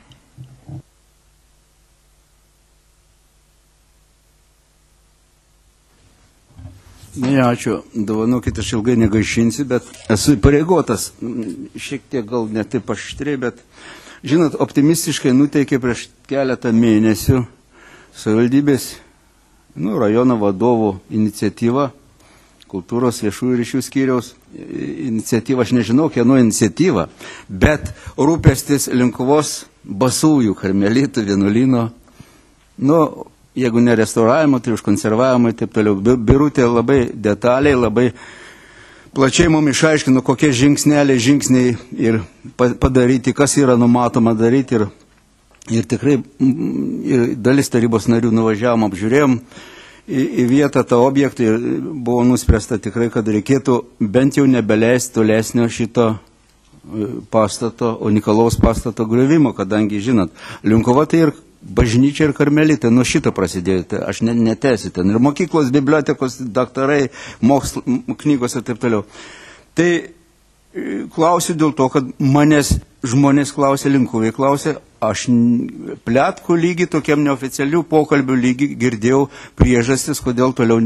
Ne, ačiū. Dovanokit, aš ilgai negaišinsiu, bet esu įpareigotas. Šiek tiek gal ne taip aštriai, bet, žinot, optimistiškai nuteikė prieš keletą mėnesių savivaldybės, rajono vadovų iniciatyva, kultūros viešųjų ryšių skyriaus iniciatyva, aš nežinau, kieno iniciatyva, bet rūpestis Linkuvos basųjų karmelitų vienuolyno, jeigu ne restauravimo, tai už konservavimą ir taip toliau. Birutė labai detaliai, labai plačiai mums išaiškino, kokie žingsniai ir padaryti, kas yra numatoma daryti. Ir tikrai dalis tarybos narių nuvažiavom, apžiūrėjom į vietą tą objektą ir buvo nuspręsta tikrai, kad reikėtų bent jau nebeleisti tolesnio šito pastato, unikalaus pastato griovimo, kadangi, žinot, Linkuva tai ir bažnyčia ir karmelitai, nuo šito prasidėjote, aš netęsiu ten. Ir mokyklos, bibliotekos, daktarai, mokslo, knygos ir taip toliau. Tai klausiu dėl to, kad manęs žmonės klausė, Linkuvai klausė, aš pletkų lygi, tokiam neoficialių pokalbių lygi girdėjau priežastis, kodėl toliau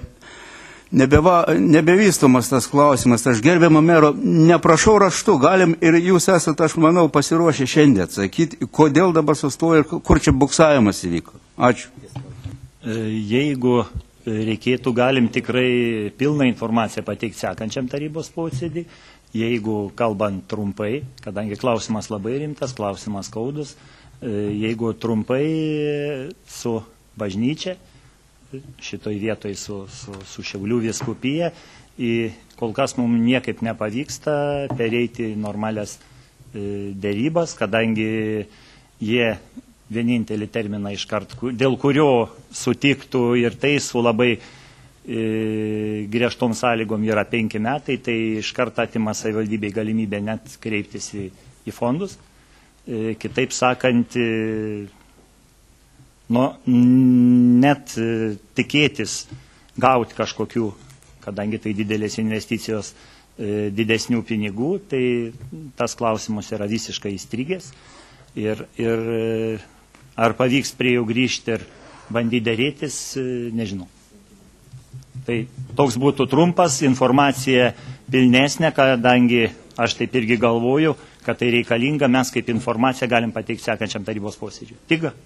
nebevystomas tas klausimas. Aš gerbiamą mero neprašau raštu, galim ir jūs esate, aš manau, pasiruošę šiandien atsakyti, kodėl dabar sustoja ir kur čia buksavimas įvyko. Ačiū. Jeigu reikėtų, galim tikrai pilną informaciją pateikti sekančiam tarybos posėdį. Jeigu kalbant trumpai, kadangi klausimas labai rimtas, klausimas skaudus, jeigu trumpai su bažnyčia, šitoj vietoj su Šiaulių vyskupija, kol kas mums niekaip nepavyksta pereiti normalias dėrybas, kadangi jie vienintelį terminą iškart, dėl kurio sutiktų ir tai su labai griežtom sąlygom yra 5 metai, tai iškart atima savivaldybei galimybę net kreiptis į fondus. Kitaip sakant, net tikėtis gauti kažkokių, kadangi tai didelės investicijos, didesnių pinigų, tai tas klausimas yra visiškai įstrigęs. Ir ar pavyks prie jų grįžti ir bandyti dėrėtis, nežinau. Tai toks būtų trumpas, informacija pilnesnė, kadangi aš taip irgi galvoju, kad tai reikalinga, mes kaip informaciją galim pateikti sekančiam tarybos posėdžiui. Tiga?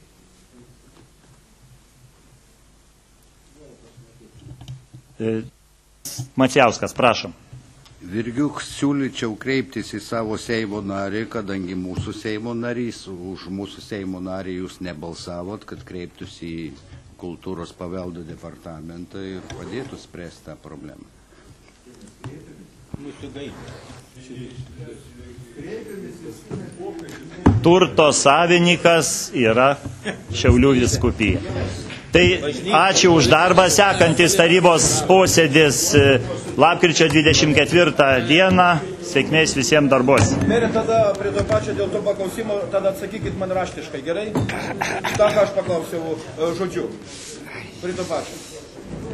Macijauskas, prašom. Virgiuk, siūlyčiau kreiptis į savo Seimo narį, kadangi mūsų Seimo narys, už mūsų Seimo narį jūs nebalsavot, kad kreiptųsi į kultūros paveldo departamentą ir padėtų spręsti tą problemą. Turto savininkas yra Šiaulių vyskupija. Tai ačiū už darbą. Sekantis tarybos posėdis lapkričio 24 dieną. Sėkmės visiems darbuose. Mere, tada prie to pačio dėl to paklausimo, tada atsakykit man raštiškai, gerai? Ta, ką aš paklausiau žodžiu. Prie to pačio.